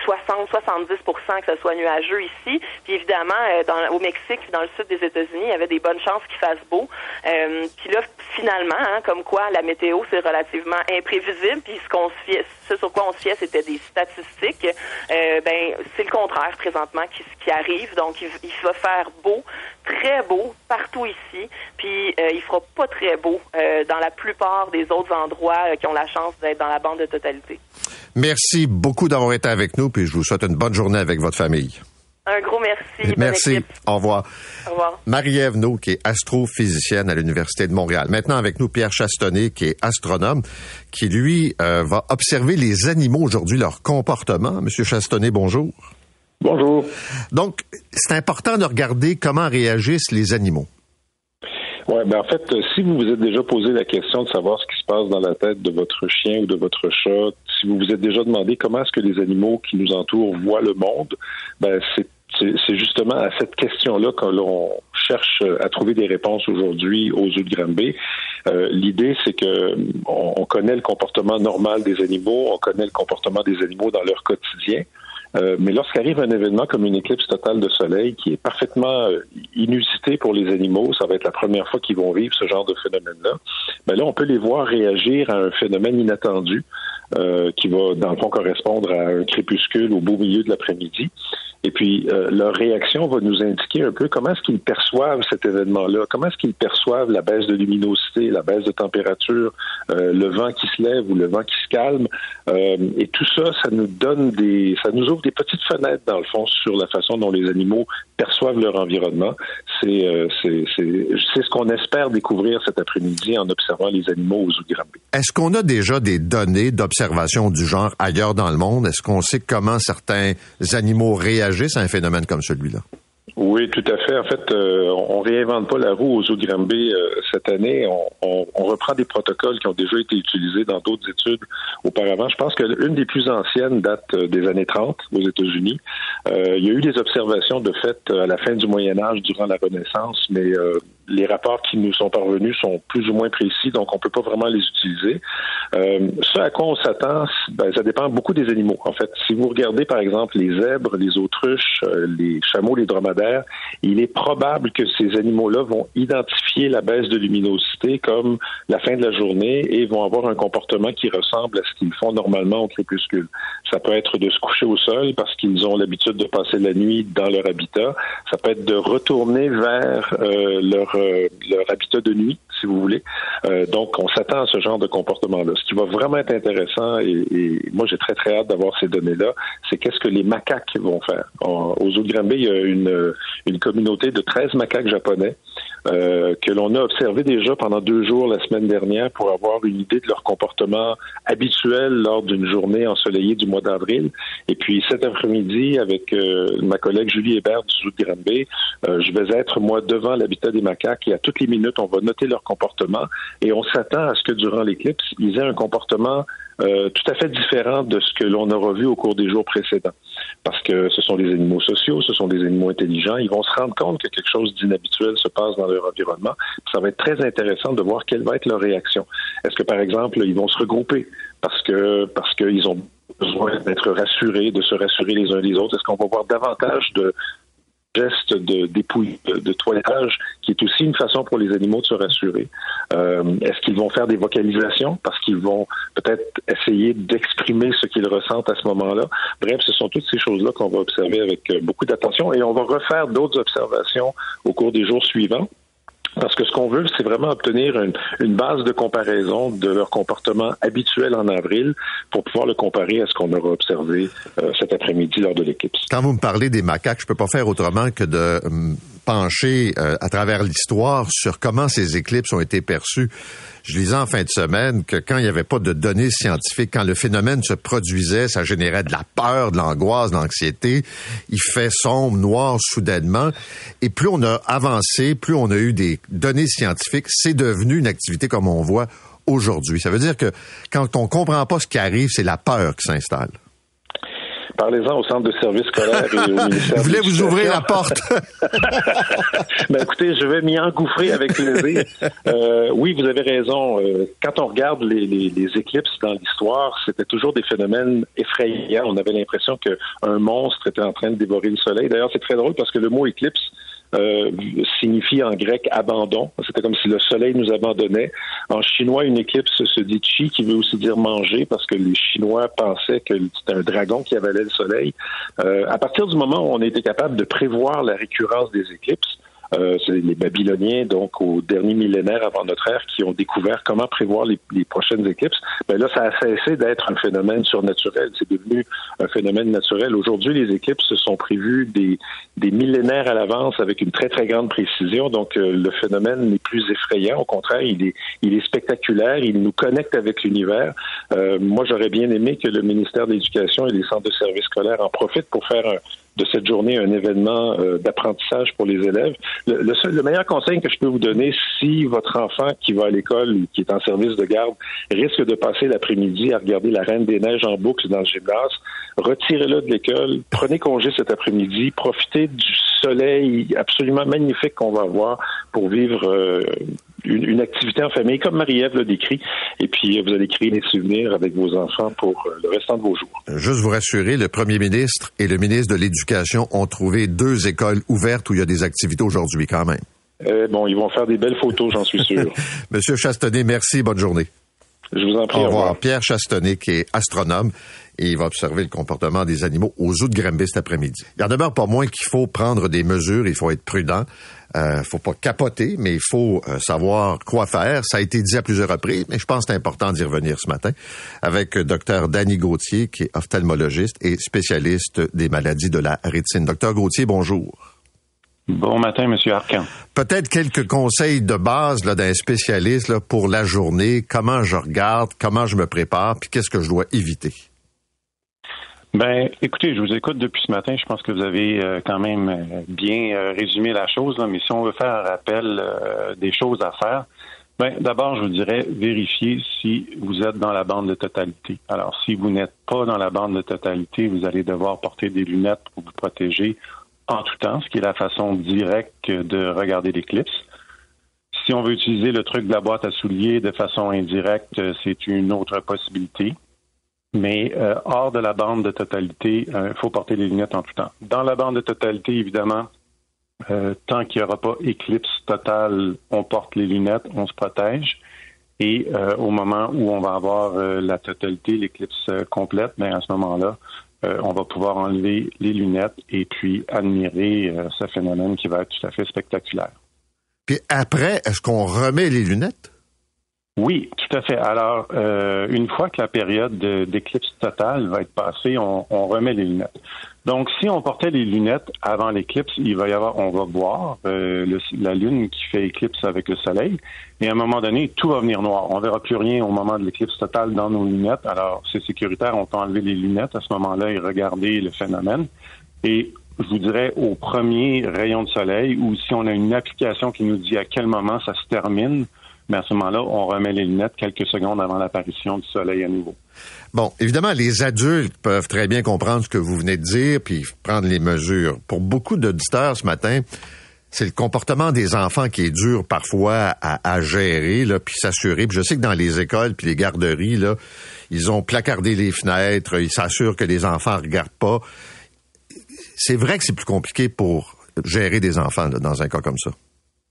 soixante à soixante-dix pour cent que ce soit nuageux ici. Puis évidemment, euh, dans, au Mexique puis dans le sud des États-Unis, il y avait des bonnes chances qu'il fasse beau. Euh, puis là, finalement, hein, comme quoi la météo, c'est relativement imprévisible. Puis ce qu'on se fiait, ce sur quoi on se fiait, c'était des statistiques. Euh, ben, c'est le contraire présentement qui, qui arrive. Donc, il, il va faire beau, très beau, partout ici. Puis euh, il fera pas très beau euh, dans la plupart des autres endroits euh, qui ont la chance d'être dans la bande de totalité. Merci beaucoup d'avoir été avec nous, puis je vous souhaite une bonne journée avec votre famille. Un gros merci. Merci. Au revoir. Au revoir. Marie-Ève Naud, qui est astrophysicienne à l'Université de Montréal. Maintenant, avec nous, Pierre Chastonnet, qui est astronome, qui, lui, euh, va observer les animaux aujourd'hui, leur comportement. Monsieur Chastonnet, bonjour. Bonjour. Donc, c'est important de regarder comment réagissent les animaux. Ouais, ben en fait, si vous vous êtes déjà posé la question de savoir ce qui se passe dans la tête de votre chien ou de votre chat, si vous vous êtes déjà demandé comment est-ce que les animaux qui nous entourent voient le monde, ben c'est c'est, c'est justement à cette question-là que l'on cherche à trouver des réponses aujourd'hui aux Zoo de Granby. Euh, l'idée, c'est que on, on connaît le comportement normal des animaux, on connaît le comportement des animaux dans leur quotidien. Euh, mais lorsqu'arrive un événement comme une éclipse totale de soleil qui est parfaitement euh, inusité pour les animaux, ça va être la première fois qu'ils vont vivre ce genre de phénomène-là, ben là, on peut les voir réagir à un phénomène inattendu euh, qui va, dans le fond, correspondre à un crépuscule au beau milieu de l'après-midi. Et puis, euh, leur réaction va nous indiquer un peu comment est-ce qu'ils perçoivent cet événement-là, comment est-ce qu'ils perçoivent la baisse de luminosité, la baisse de température, euh, le vent qui se lève ou le vent qui se calme. Euh, et tout ça, ça nous donne des, ça nous ouvre des petites fenêtres, dans le fond, sur la façon dont les animaux perçoivent leur environnement. C'est, euh, c'est, c'est, c'est ce qu'on espère découvrir cet après-midi en observant les animaux aux Zoo de Granby. Est-ce qu'on a déjà des données d'observation du genre ailleurs dans le monde? Est-ce qu'on sait comment certains animaux réagissent à un phénomène comme celui-là? Oui, tout à fait. En fait, euh, on réinvente pas la roue aux Zoo de Granby euh, cette année. On, on, on reprend des protocoles qui ont déjà été utilisés dans d'autres études auparavant. Je pense que l'une des plus anciennes date euh, des années trente aux États-Unis. Euh, il y a eu des observations de fait à la fin du Moyen Âge, durant la Renaissance, mais euh, les rapports qui nous sont parvenus sont plus ou moins précis, donc on peut pas vraiment les utiliser. Euh, ce à quoi on s'attend, ben, ça dépend beaucoup des animaux. En fait, si vous regardez par exemple les zèbres, les autruches, euh, les chameaux, les dromadaires, il est probable que ces animaux-là vont identifier la baisse de luminosité comme la fin de la journée et vont avoir un comportement qui ressemble à ce qu'ils font normalement au crépuscule. Ça peut être de se coucher au sol parce qu'ils ont l'habitude de passer la nuit dans leur habitat. Ça peut être de retourner vers euh, leur, euh, leur habitat de nuit, si vous voulez. Euh, donc, on s'attend à ce genre de comportement-là. Ce qui va vraiment être intéressant, et, et moi, j'ai très, très hâte d'avoir ces données-là, c'est qu'est-ce que les macaques vont faire. En, aux Zoo de Granby, il y a une, une communauté de treize macaques japonais euh, que l'on a observé déjà pendant deux jours la semaine dernière pour avoir une idée de leur comportement habituel lors d'une journée ensoleillée du mois d'avril. Et puis, cet après-midi, avec euh, ma collègue Julie Hébert du Zoo de Granby, euh, je vais être, moi, devant l'habitat des macaques et à toutes les minutes, on va noter leur comportement et on s'attend à ce que durant l'éclipse, ils aient un comportement euh, tout à fait différent de ce que l'on aura vu au cours des jours précédents. Parce que ce sont des animaux sociaux, ce sont des animaux intelligents. Ils vont se rendre compte que quelque chose d'inhabituel se passe dans leur environnement. Ça va être très intéressant de voir quelle va être leur réaction. Est-ce que, par exemple, ils vont se regrouper parce que parce qu'ils ont besoin d'être rassurés, de se rassurer les uns les autres? Est-ce qu'on va voir davantage de gestes de dépouille, de, de toilettage, qui est aussi une façon pour les animaux de se rassurer. Euh, est-ce qu'ils vont faire des vocalisations parce qu'ils vont peut-être essayer d'exprimer ce qu'ils ressentent à ce moment-là? Bref, ce sont toutes ces choses-là qu'on va observer avec beaucoup d'attention et on va refaire d'autres observations au cours des jours suivants. Parce que ce qu'on veut, c'est vraiment obtenir une, une base de comparaison de leur comportement habituel en avril pour pouvoir le comparer à ce qu'on aura observé euh, cet après-midi lors de l'éclipse. Quand vous me parlez des macaques, je peux pas faire autrement que de me pencher euh, à travers l'histoire sur comment ces éclipses ont été perçues. Je lisais en fin de semaine que quand il n'y avait pas de données scientifiques, quand le phénomène se produisait, ça générait de la peur, de l'angoisse, de l'anxiété. Il fait sombre, noir soudainement. Et plus on a avancé, plus on a eu des données scientifiques, c'est devenu une activité comme on voit aujourd'hui. Ça veut dire que quand on comprend pas ce qui arrive, c'est la peur qui s'installe. Parlez-en au centre de service scolaire et au ministère. Je voulais vous ouvrir la porte. Ben écoutez, je vais m'y engouffrer avec plaisir. Euh, oui, vous avez raison. Euh, quand on regarde les, les, les éclipses dans l'histoire, c'était toujours des phénomènes effrayants. On avait l'impression qu'un monstre était en train de dévorer le soleil. D'ailleurs, c'est très drôle parce que le mot éclipse Euh, signifie en grec abandon. C'était comme si le soleil nous abandonnait. En chinois, une éclipse se dit chi, qui veut aussi dire manger, parce que les Chinois pensaient que c'était un dragon qui avalait le soleil. Euh, à partir du moment où on a été capable de prévoir la récurrence des éclipses, Euh, c'est les Babyloniens, donc au dernier millénaire avant notre ère, qui ont découvert comment prévoir les, les prochaines éclipses. Ben là, ça a cessé d'être un phénomène surnaturel. C'est devenu un phénomène naturel. Aujourd'hui, les éclipses sont prévues des, des millénaires à l'avance avec une très, très grande précision. Donc, euh, le phénomène n'est plus effrayant. Au contraire, il est, il est spectaculaire. Il nous connecte avec l'univers. Euh, moi, j'aurais bien aimé que le ministère de l'Éducation et les centres de services scolaires en profitent pour faire un, de cette journée un événement euh, d'apprentissage pour les élèves. Le, le, seul, le meilleur conseil que je peux vous donner, si votre enfant qui va à l'école ou qui est en service de garde risque de passer l'après-midi à regarder la Reine des Neiges en boucle dans le gymnase, retirez-le de l'école, prenez congé cet après-midi, profitez du soleil absolument magnifique qu'on va avoir pour vivre euh, une, une activité en famille, comme Marie-Ève l'a décrit, et puis vous allez créer des souvenirs avec vos enfants pour euh, le restant de vos jours. Juste vous rassurer, le premier ministre et le ministre de l'Éducation ont trouvé deux écoles ouvertes où il y a des activités aujourd'hui quand même. Euh, bon, ils vont faire des belles photos, j'en suis sûr. Monsieur Chastenay, merci, bonne journée. Je vous en prie. Au au revoir. revoir. Pierre Chastenay, qui est astronome, et il va observer le comportement des animaux au zoo de Granby cet après-midi. Il en demeure pas moins qu'il faut prendre des mesures, il faut être prudent. Euh, faut pas capoter, mais il faut euh, savoir quoi faire. Ça a été dit à plusieurs reprises, mais je pense que c'est important d'y revenir ce matin avec euh, Dr Danny Gauthier, qui est ophtalmologiste et spécialiste des maladies de la rétine. Docteur Gauthier, bonjour. Bon matin, Monsieur Arcan. Peut-être quelques conseils de base là, d'un spécialiste là, pour la journée. Comment je regarde, comment je me prépare, puis qu'est-ce que je dois éviter? Ben, écoutez, je vous écoute depuis ce matin. Je pense que vous avez euh, quand même euh, bien euh, résumé la chose, là, mais si on veut faire un rappel euh, des choses à faire, ben, d'abord, je vous dirais, vérifiez si vous êtes dans la bande de totalité. Alors, si vous n'êtes pas dans la bande de totalité, vous allez devoir porter des lunettes pour vous protéger en tout temps, ce qui est la façon directe de regarder l'éclipse. Si on veut utiliser le truc de la boîte à souliers de façon indirecte, c'est une autre possibilité. Mais euh, hors de la bande de totalité, il euh, faut porter les lunettes en tout temps. Dans la bande de totalité, évidemment, euh, tant qu'il n'y aura pas éclipse totale, on porte les lunettes, on se protège. Et euh, au moment où on va avoir euh, la totalité, l'éclipse euh, complète, bien à ce moment-là, euh, on va pouvoir enlever les lunettes et puis admirer euh, ce phénomène qui va être tout à fait spectaculaire. Puis après, est-ce qu'on remet les lunettes? Oui, tout à fait. Alors, euh, une fois que la période de, d'éclipse totale va être passée, on, on remet les lunettes. Donc, si on portait les lunettes avant l'éclipse, il va y avoir, on va voir euh, le, la lune qui fait éclipse avec le soleil, et à un moment donné, tout va venir noir. On verra plus rien au moment de l'éclipse totale dans nos lunettes. Alors, c'est sécuritaire, on peut enlever les lunettes à ce moment-là et regarder le phénomène. Et je vous dirais, au premier rayon de soleil, ou si on a une application qui nous dit à quel moment ça se termine, mais à ce moment-là, on remet les lunettes quelques secondes avant l'apparition du soleil à nouveau. Bon, évidemment, les adultes peuvent très bien comprendre ce que vous venez de dire puis prendre les mesures. Pour beaucoup d'auditeurs ce matin, c'est le comportement des enfants qui est dur parfois à, à gérer là, puis s'assurer. Puis je sais que dans les écoles puis les garderies, là, ils ont placardé les fenêtres, ils s'assurent que les enfants ne regardent pas. C'est vrai que c'est plus compliqué pour gérer des enfants là, dans un cas comme ça.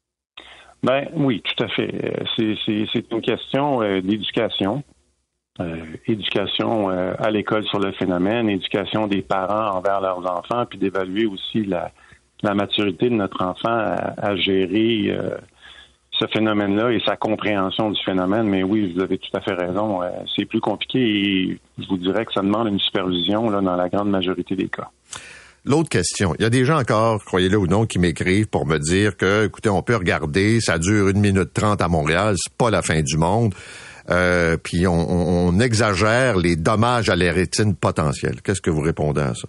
Ben oui, tout à fait. C'est, c'est, c'est une question euh, d'éducation. Euh, éducation euh, à l'école sur le phénomène, éducation des parents envers leurs enfants, puis d'évaluer aussi la, la maturité de notre enfant à, à gérer euh, ce phénomène-là et sa compréhension du phénomène. Mais oui, vous avez tout à fait raison. Euh, c'est plus compliqué et je vous dirais que ça demande une supervision là, dans la grande majorité des cas. L'autre question, il y a des gens encore, croyez-le ou non, qui m'écrivent pour me dire que, écoutez, on peut regarder, ça dure une minute trente à Montréal, c'est pas la fin du monde, euh, puis on, on, on exagère les dommages à la rétine potentiels. Qu'est-ce que vous répondez à ça?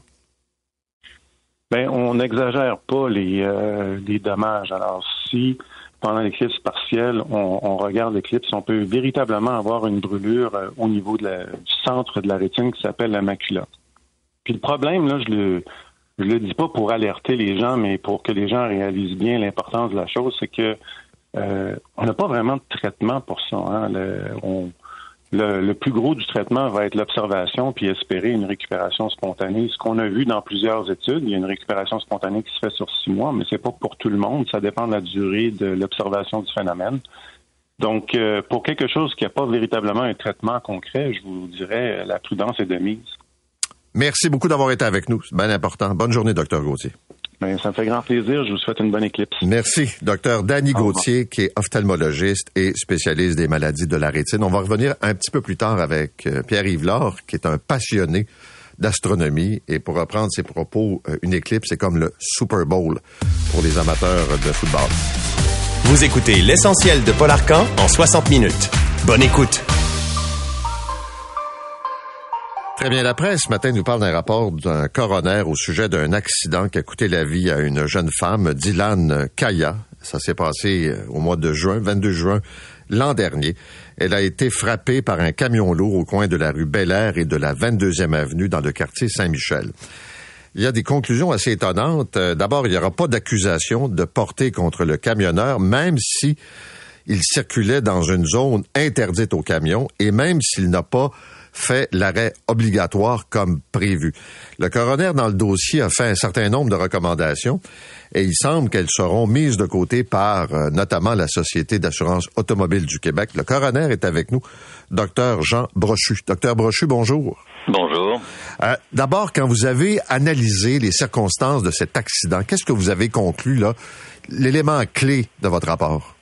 Ben, on n'exagère pas les, euh, les dommages. Alors, si pendant l'éclipse partielle, on, on regarde l'éclipse, on peut véritablement avoir une brûlure euh, au niveau de la, du centre de la rétine qui s'appelle la macula. Puis le problème, là, je le je le dis pas pour alerter les gens, mais pour que les gens réalisent bien l'importance de la chose, c'est que euh, on n'a pas vraiment de traitement pour ça. Hein. Le, on, le, le plus gros du traitement va être l'observation puis espérer une récupération spontanée. Ce qu'on a vu dans plusieurs études, il y a une récupération spontanée qui se fait sur six mois, mais c'est pas pour tout le monde. Ça dépend de la durée de l'observation du phénomène. Donc, euh, pour quelque chose qui n'a pas véritablement un traitement concret, je vous dirais, la prudence est de mise. Merci beaucoup d'avoir été avec nous. C'est bien important. Bonne journée, docteur Gauthier. Bien, ça me fait grand plaisir. Je vous souhaite une bonne éclipse. Merci. Docteur Danny Gauthier, qui est ophtalmologiste et spécialiste des maladies de la rétine. On va revenir un petit peu plus tard avec Pierre-Yves Lard, qui est un passionné d'astronomie. Et pour reprendre ses propos, une éclipse, c'est comme le Super Bowl pour les amateurs de football. Vous écoutez l'essentiel de Paul Arcand en soixante minutes. Bonne écoute. Très bien, la presse, ce matin, nous parle d'un rapport d'un coroner au sujet d'un accident qui a coûté la vie à une jeune femme, Dylan Kaya. Ça s'est passé au mois de juin, vingt-deux juin, l'an dernier. Elle a été frappée par un camion lourd au coin de la rue Bel-Air et de la vingt-deuxième avenue dans le quartier Saint-Michel. Il y a des conclusions assez étonnantes. D'abord, il n'y aura pas d'accusation de portée contre le camionneur, même si il circulait dans une zone interdite aux camions et même s'il n'a pas fait l'arrêt obligatoire comme prévu. Le coroner dans le dossier a fait un certain nombre de recommandations et il semble qu'elles seront mises de côté par euh, notamment la Société d'assurance automobile du Québec. Le coroner est avec nous, docteur Jean Brochu. Docteur Brochu, bonjour. Bonjour. Euh, d'abord, quand vous avez analysé les circonstances de cet accident, qu'est-ce que vous avez conclu, là, l'élément clé de votre rapport?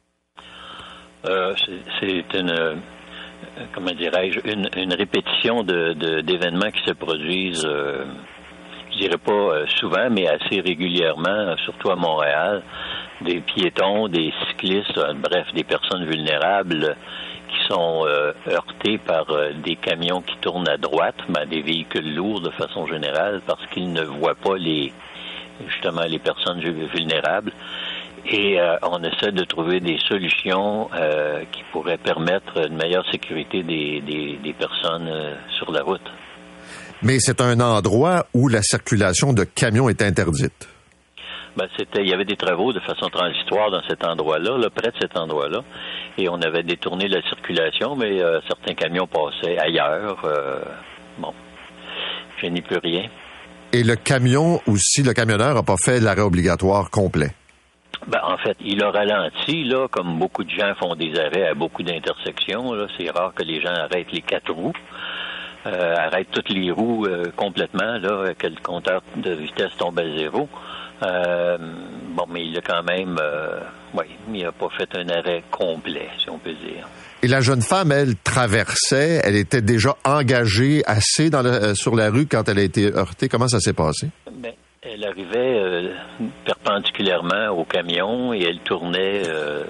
Euh, c'est, c'est une... comment dirais-je, une, une répétition de, de, d'événements qui se produisent, euh, je dirais pas euh, souvent, mais assez régulièrement, surtout à Montréal, des piétons, des cyclistes, euh, bref, des personnes vulnérables euh, qui sont euh, heurtés par euh, des camions qui tournent à droite, ben, des véhicules lourds de façon générale, parce qu'ils ne voient pas les justement les personnes vulnérables. Et euh, on essaie de trouver des solutions euh, qui pourraient permettre une meilleure sécurité des, des, des personnes euh, sur la route. Mais c'est un endroit où la circulation de camions est interdite. Ben, c'était, il y avait des travaux de façon transitoire dans cet endroit-là, là, près de cet endroit-là, et on avait détourné la circulation, mais euh, certains camions passaient ailleurs. Euh, bon, je n'y peux rien. Et le camion aussi, le camionneur n'a pas fait l'arrêt obligatoire complet? Ben, en fait, il a ralenti, là, comme beaucoup de gens font des arrêts à beaucoup d'intersections. Là, c'est rare que les gens arrêtent les quatre roues, euh, arrêtent toutes les roues euh, complètement, là, que le compteur de vitesse tombe à zéro. Euh, bon, mais il a quand même, euh, oui, il n'a pas fait un arrêt complet, si on peut dire. Et la jeune femme, elle traversait, elle était déjà engagée assez dans le, sur la rue quand elle a été heurtée. Comment ça s'est passé? Ben, elle arrivait euh, perpendiculairement au camion et elle tournait, euh,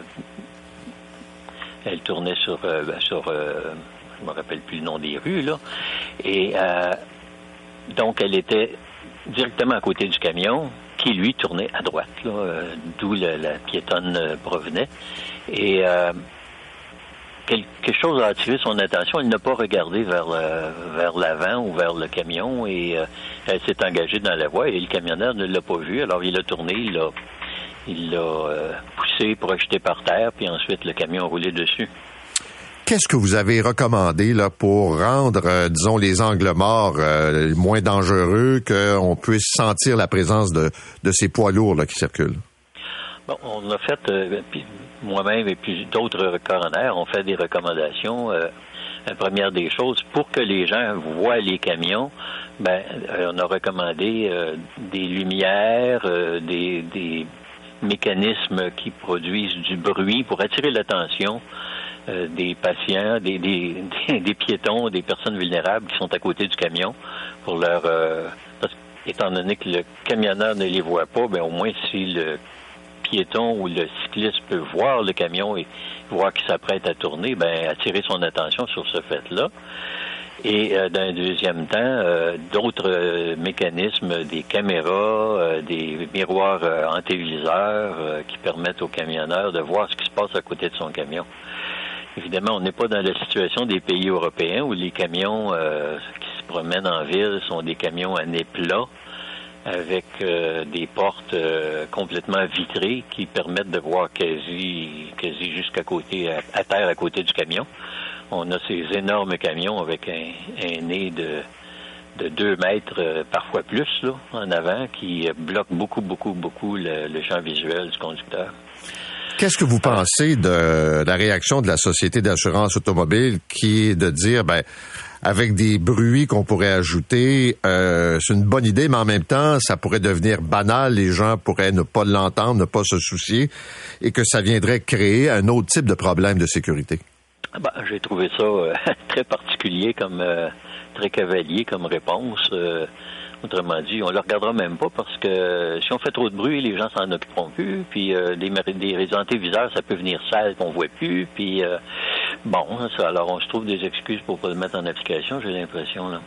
elle tournait sur, euh, sur, euh, je me rappelle plus le nom des rues là, et euh, donc elle était directement à côté du camion qui lui tournait à droite, là, euh, d'où la, la piétonne euh, provenait et euh, quelque chose a attiré son attention. Elle n'a pas regardé vers le, vers l'avant ou vers le camion et euh, elle s'est engagée dans la voie et le camionneur ne l'a pas vu. Alors il a tourné, il l'a, il l'a euh, poussé, projeté par terre, puis ensuite le camion a roulé dessus. Qu'est-ce que vous avez recommandé là pour rendre, euh, disons, les angles morts euh, moins dangereux, qu'on puisse sentir la présence de, de ces poids lourds là, qui circulent? Bon, on a fait, euh, puis moi-même et puis d'autres coroners ont fait des recommandations. Euh, la première des choses, pour que les gens voient les camions, ben, euh, on a recommandé euh, des lumières, euh, des, des mécanismes qui produisent du bruit pour attirer l'attention euh, des patients, des, des, des, des piétons, des personnes vulnérables qui sont à côté du camion, pour leur, euh, parce, étant donné que le camionneur ne les voit pas, ben au moins si le piéton ou le cycliste peut voir le camion et voir qu'il s'apprête à tourner, ben attirer son attention sur ce fait-là. Et euh, d'un deuxième temps, euh, d'autres euh, mécanismes, des caméras, euh, des miroirs euh, antéviseurs euh, qui permettent au camionneur de voir ce qui se passe à côté de son camion. Évidemment, on n'est pas dans la situation des pays européens où les camions euh, qui se se promènent en ville sont des camions à nez plat, avec euh, des portes euh, complètement vitrées qui permettent de voir quasi quasi jusqu'à côté, à, à terre à côté du camion. On a ces énormes camions avec un, un nez de de deux mètres, euh, parfois plus, là, en avant, qui euh, bloquent beaucoup, beaucoup, beaucoup le, le champ visuel du conducteur. Qu'est-ce que vous pensez de la réaction de la Société d'assurance automobile qui est de dire, ben, avec des bruits qu'on pourrait ajouter, euh, c'est une bonne idée, mais en même temps, ça pourrait devenir banal, les gens pourraient ne pas l'entendre, ne pas se soucier, et que ça viendrait créer un autre type de problème de sécurité? Ben, j'ai trouvé ça euh, très particulier, comme euh, très cavalier comme réponse. Euh, Autrement dit, on le regardera même pas parce que si on fait trop de bruit, les gens s'en occuperont plus. Puis euh, des, des antéviseurs, ça peut venir sale qu'on voit plus. Puis euh, bon, ça, alors on se trouve des excuses pour pas le mettre en application, j'ai l'impression là.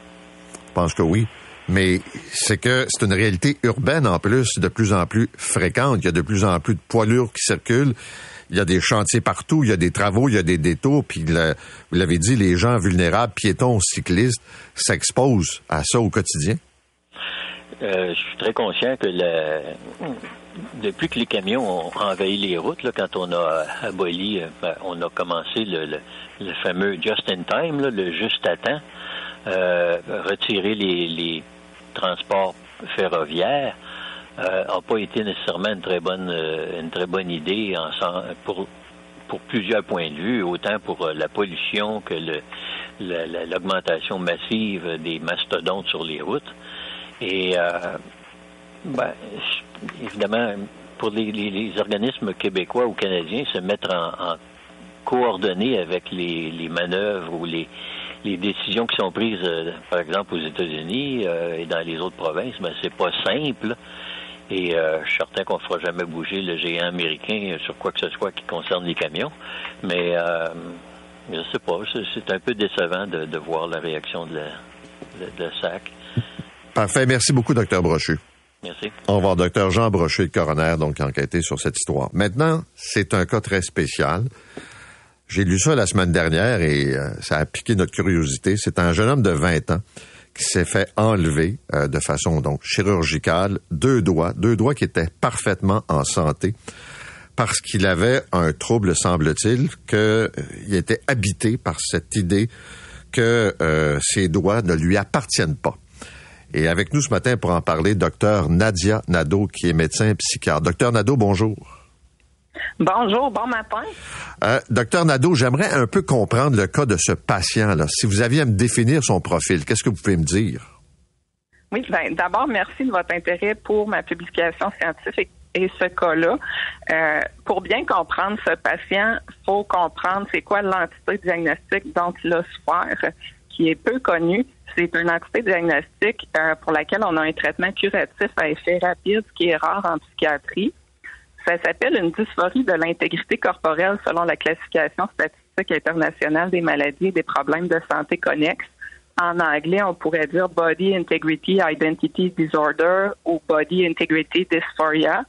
Je pense que oui. Mais c'est que c'est une réalité urbaine en plus, de plus en plus fréquente. Il y a de plus en plus de poids lourds qui circulent. Il y a des chantiers partout, il y a des travaux, il y a des détours. Puis le, vous l'avez dit, les gens vulnérables, piétons, cyclistes, s'exposent à ça au quotidien. Euh, je suis très conscient que la... depuis que les camions ont envahi les routes, là, quand on a aboli, ben, on a commencé le, le, le fameux just in time, là, le juste à temps, euh, retirer les, les transports ferroviaires. Euh, n'a pas été nécessairement une très bonne euh, une très bonne idée en, pour pour plusieurs points de vue, autant pour euh, la pollution que le, la, la, l'augmentation massive des mastodontes sur les routes. Et euh, ben, évidemment, pour les, les, les organismes québécois ou canadiens se mettre en, en coordonnée avec les, les manœuvres ou les les décisions qui sont prises, euh, par exemple aux États-Unis euh, et dans les autres provinces, ben c'est pas simple. Et euh, je suis certain qu'on ne fera jamais bouger le géant américain sur quoi que ce soit qui concerne les camions. Mais euh, je ne sais pas, c'est, c'est un peu décevant de, de voir la réaction de la, de, de la S A C. Parfait. Merci beaucoup, docteur Brochu. Merci. Au revoir, docteur Jean Brochu, le coroner, donc, qui a enquêté sur cette histoire. Maintenant, c'est un cas très spécial. J'ai lu ça la semaine dernière et euh, ça a piqué notre curiosité. C'est un jeune homme de vingt ans qui s'est fait enlever euh, de façon donc chirurgicale deux doigts, deux doigts qui étaient parfaitement en santé parce qu'il avait un trouble, semble-t-il, qu'il euh, était habité par cette idée que euh, ses doigts ne lui appartiennent pas. Et avec nous ce matin pour en parler, docteur Nadia Nadeau, qui est médecin psychiatre. Docteur Nadeau, bonjour. Bonjour, bon matin. Euh, docteur Nadeau, j'aimerais un peu comprendre le cas de ce patient-là. Si vous aviez à me définir son profil, qu'est-ce que vous pouvez me dire? Oui, ben, d'abord, merci de votre intérêt pour ma publication scientifique et ce cas-là. Euh, pour bien comprendre ce patient, il faut comprendre c'est quoi l'entité diagnostique dont il a souffert, qui est peu connue. C'est une entité diagnostique euh, pour laquelle on a un traitement curatif à effet rapide, ce qui est rare en psychiatrie. Ça s'appelle une dysphorie de l'intégrité corporelle selon la classification statistique internationale des maladies et des problèmes de santé connexes. En anglais, on pourrait dire Body Integrity Identity Disorder ou Body Integrity Dysphoria.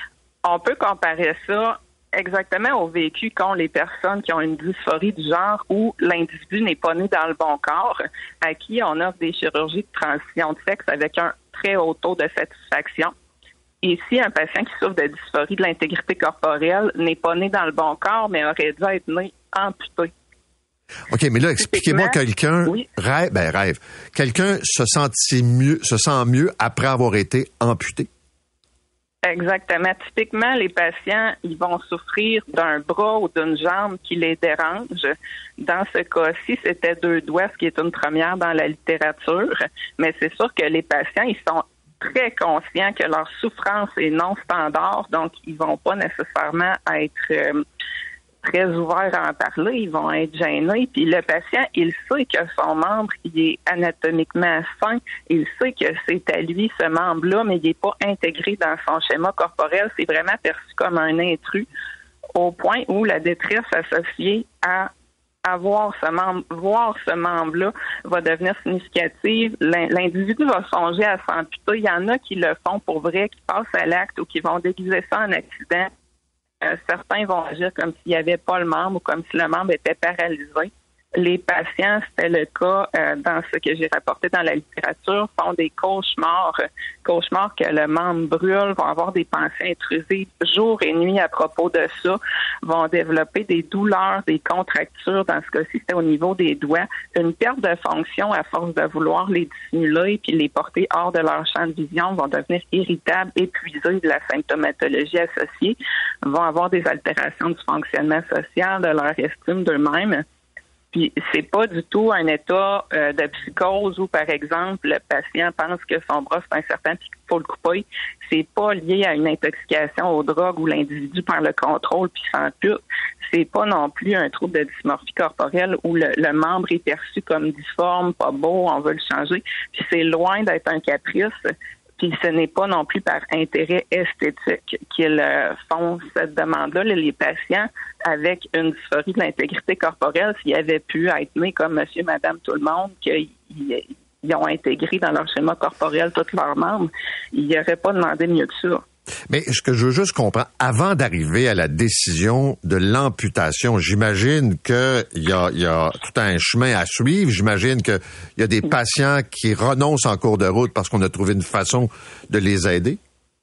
On peut comparer ça exactement au vécu qu'ont les personnes qui ont une dysphorie du genre où l'individu n'est pas né dans le bon corps, à qui on offre des chirurgies de transition de sexe avec un très haut taux de satisfaction. Ici, un patient qui souffre de dysphorie de l'intégrité corporelle n'est pas né dans le bon corps, mais aurait dû être né amputé. OK, mais là, expliquez-moi quelqu'un oui. rêve, ben rêve. Quelqu'un se sent mieux, se sent mieux après avoir été amputé. Exactement. Typiquement, les patients, ils vont souffrir d'un bras ou d'une jambe qui les dérange. Dans ce cas-ci, c'était deux doigts, ce qui est une première dans la littérature. Mais c'est sûr que les patients, ils sont très conscients que leur souffrance est non standard, donc ils vont pas nécessairement être euh, très ouverts à en parler, ils vont être gênés. Puis le patient, il sait que son membre, il est anatomiquement sain, il sait que c'est à lui ce membre-là, mais il n'est pas intégré dans son schéma corporel, c'est vraiment perçu comme un intrus, au point où la détresse associée à avoir ce membre, voir ce membre-là va devenir significative. L'individu va songer à s'amputer. Il y en a qui le font pour vrai, qui passent à l'acte ou qui vont déguiser ça en accident. Euh, certains vont agir comme s'il n'y avait pas le membre ou comme si le membre était paralysé. les patients, c'était le cas euh, dans ce que j'ai rapporté dans la littérature, font des cauchemars, cauchemars que le membre brûle, vont avoir des pensées intrusives jour et nuit à propos de ça, vont développer des douleurs, des contractures, dans ce cas-ci, c'était au niveau des doigts, une perte de fonction à force de vouloir les dissimuler puis les porter hors de leur champ de vision, vont devenir irritables, épuisés de la symptomatologie associée, vont avoir des altérations du fonctionnement social, de leur estime d'eux-mêmes. Puis c'est pas du tout un état euh, de psychose où, par exemple, le patient pense que son bras c'est incertain puis qu'il faut le couper. C'est pas lié à une intoxication aux drogues où l'individu perd le contrôle puis s'ampute. C'est pas non plus un trouble de dysmorphie corporelle où le, le membre est perçu comme difforme, pas beau, on veut le changer. Puis c'est loin d'être un caprice. Puis ce n'est pas non plus par intérêt esthétique qu'ils euh, font cette demande-là. Les patients avec une dysphorie de l'intégrité corporelle, s'ils avaient pu être nés comme monsieur, madame, tout le monde, qu'ils ils ont intégré dans leur schéma corporel tous leurs membres, ils n'auraient pas demandé mieux que ça. Mais ce que je veux juste comprendre, avant d'arriver à la décision de l'amputation, j'imagine qu'il y a, il y a tout un chemin à suivre. J'imagine qu'il y a des patients qui renoncent en cours de route parce qu'on a trouvé une façon de les aider.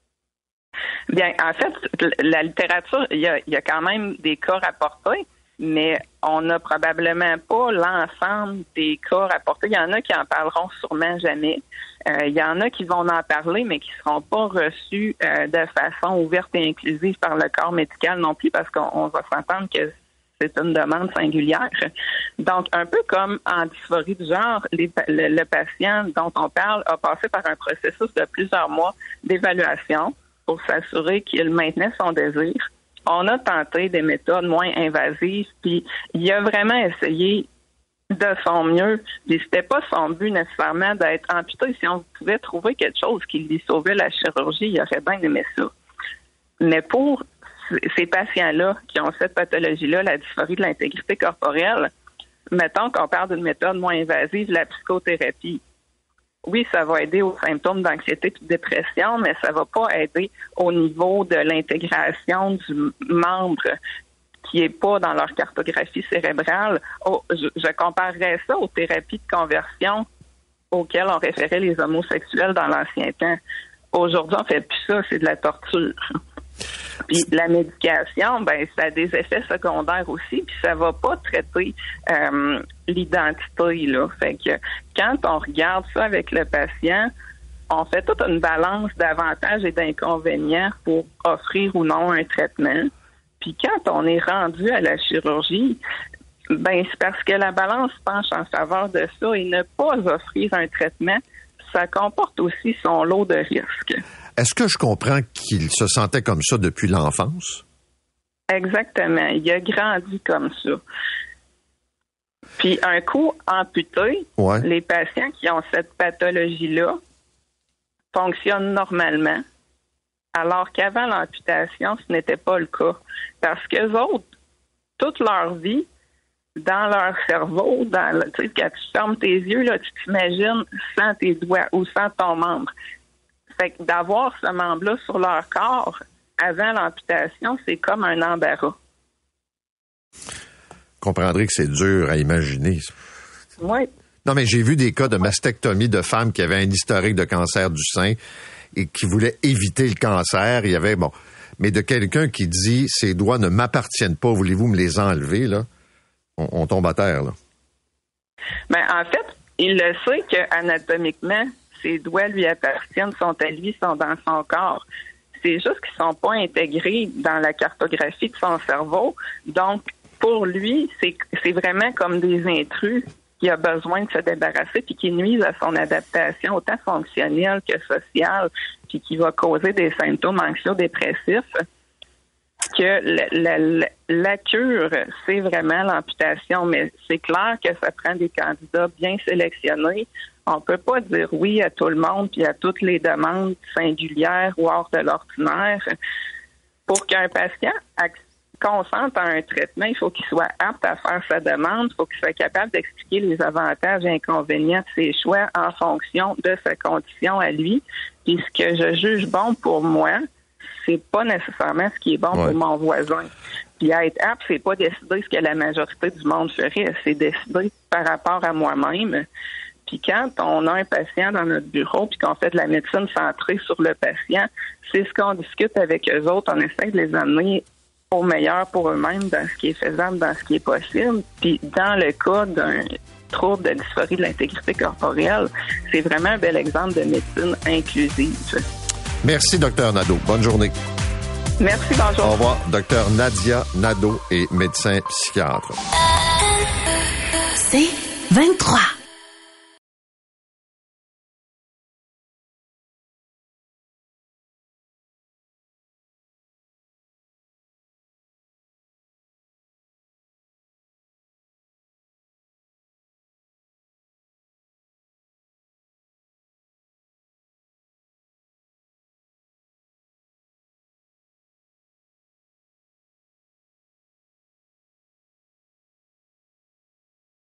Bien, en fait, la littérature, il y a, il y a quand même des cas rapportés, mais on n'a probablement pas l'ensemble des cas rapportés. Il y en a qui en parleront sûrement jamais. Euh, il y en a qui vont en parler, mais qui ne seront pas reçus euh, de façon ouverte et inclusive par le corps médical non plus, parce qu'on on va s'entendre que c'est une demande singulière. Donc, un peu comme en dysphorie du genre, les, le, le patient dont on parle a passé par un processus de plusieurs mois d'évaluation pour s'assurer qu'il maintenait son désir. On a tenté des méthodes moins invasives, puis il a vraiment essayé de son mieux. Puis c'était pas son but nécessairement d'être amputé. Si on pouvait trouver quelque chose qui lui sauvait la chirurgie, il aurait bien aimé ça. Mais pour ces patients-là qui ont cette pathologie-là, la dysphorie de l'intégrité corporelle, mettons qu'on parle d'une méthode moins invasive, la psychothérapie. Oui, ça va aider aux symptômes d'anxiété et de dépression, mais ça va pas aider au niveau de l'intégration du membre qui est pas dans leur cartographie cérébrale. Oh, je, je comparerais ça aux thérapies de conversion auxquelles on référait les homosexuels dans l'ancien temps. Aujourd'hui, on fait plus ça, c'est de la torture. Puis la médication, ben ça a des effets secondaires aussi, puis ça va pas traiter euh, l'identité, là. Fait que quand on regarde ça avec le patient, on fait toute une balance d'avantages et d'inconvénients pour offrir ou non un traitement. Puis quand on est rendu à la chirurgie, ben c'est parce que la balance penche en faveur de ça et ne pas offrir un traitement, ça comporte aussi son lot de risques. Est-ce que je comprends qu'il se sentait comme ça depuis l'enfance? Exactement. Il a grandi comme ça. Puis un coup amputé, ouais. Les patients qui ont cette pathologie-là fonctionnent normalement, alors qu'avant l'amputation, ce n'était pas le cas. Parce qu'eux autres, toute leur vie, dans leur cerveau, dans le, tu sais, quand tu fermes tes yeux, là, tu t'imagines sans tes doigts ou sans ton membre. Fait que d'avoir ce membre-là sur leur corps avant l'amputation, c'est comme un embarras. Vous comprendrez que c'est dur à imaginer. Oui. Non, mais j'ai vu des cas de mastectomie de femmes qui avaient un historique de cancer du sein et qui voulaient éviter le cancer. Il y avait, bon, mais de quelqu'un qui dit « Ces doigts ne m'appartiennent pas, voulez-vous me les enlever? » là, on, on tombe à terre, là. Ben, en fait, il le sait qu'anatomiquement, ses doigts lui appartiennent, sont à lui, sont dans son corps. C'est juste qu'ils sont pas intégrés dans la cartographie de son cerveau. Donc, pour lui, c'est, c'est vraiment comme des intrus qui a besoin de se débarrasser puis qui nuisent à son adaptation autant fonctionnelle que sociale puis qui va causer des symptômes anxio-dépressifs que la, la, la cure, c'est vraiment l'amputation. Mais c'est clair que ça prend des candidats bien sélectionnés. On peut pas dire oui à tout le monde puis à toutes les demandes singulières ou hors de l'ordinaire. Pour qu'un patient consente à un traitement, il faut qu'il soit apte à faire sa demande, il faut qu'il soit capable d'expliquer les avantages et inconvénients de ses choix en fonction de sa condition à lui. Puis ce que je juge bon pour moi, c'est pas nécessairement ce qui est bon ouais. pour mon voisin. Puis être apte, c'est pas décider ce que la majorité du monde ferait, c'est décider par rapport à moi-même. Puis quand on a un patient dans notre bureau puis qu'on fait de la médecine centrée sur le patient, c'est ce qu'on discute avec eux autres. On essaie de les amener au meilleur pour eux-mêmes dans ce qui est faisable, dans ce qui est possible. Puis dans le cas d'un trouble de dysphorie de l'intégrité corporelle, c'est vraiment un bel exemple de médecine inclusive. Merci, docteur Nadeau. Bonne journée. Merci, bonjour. Au revoir, docteur Nadia Nadeau est médecin psychiatre. C'est vingt-trois.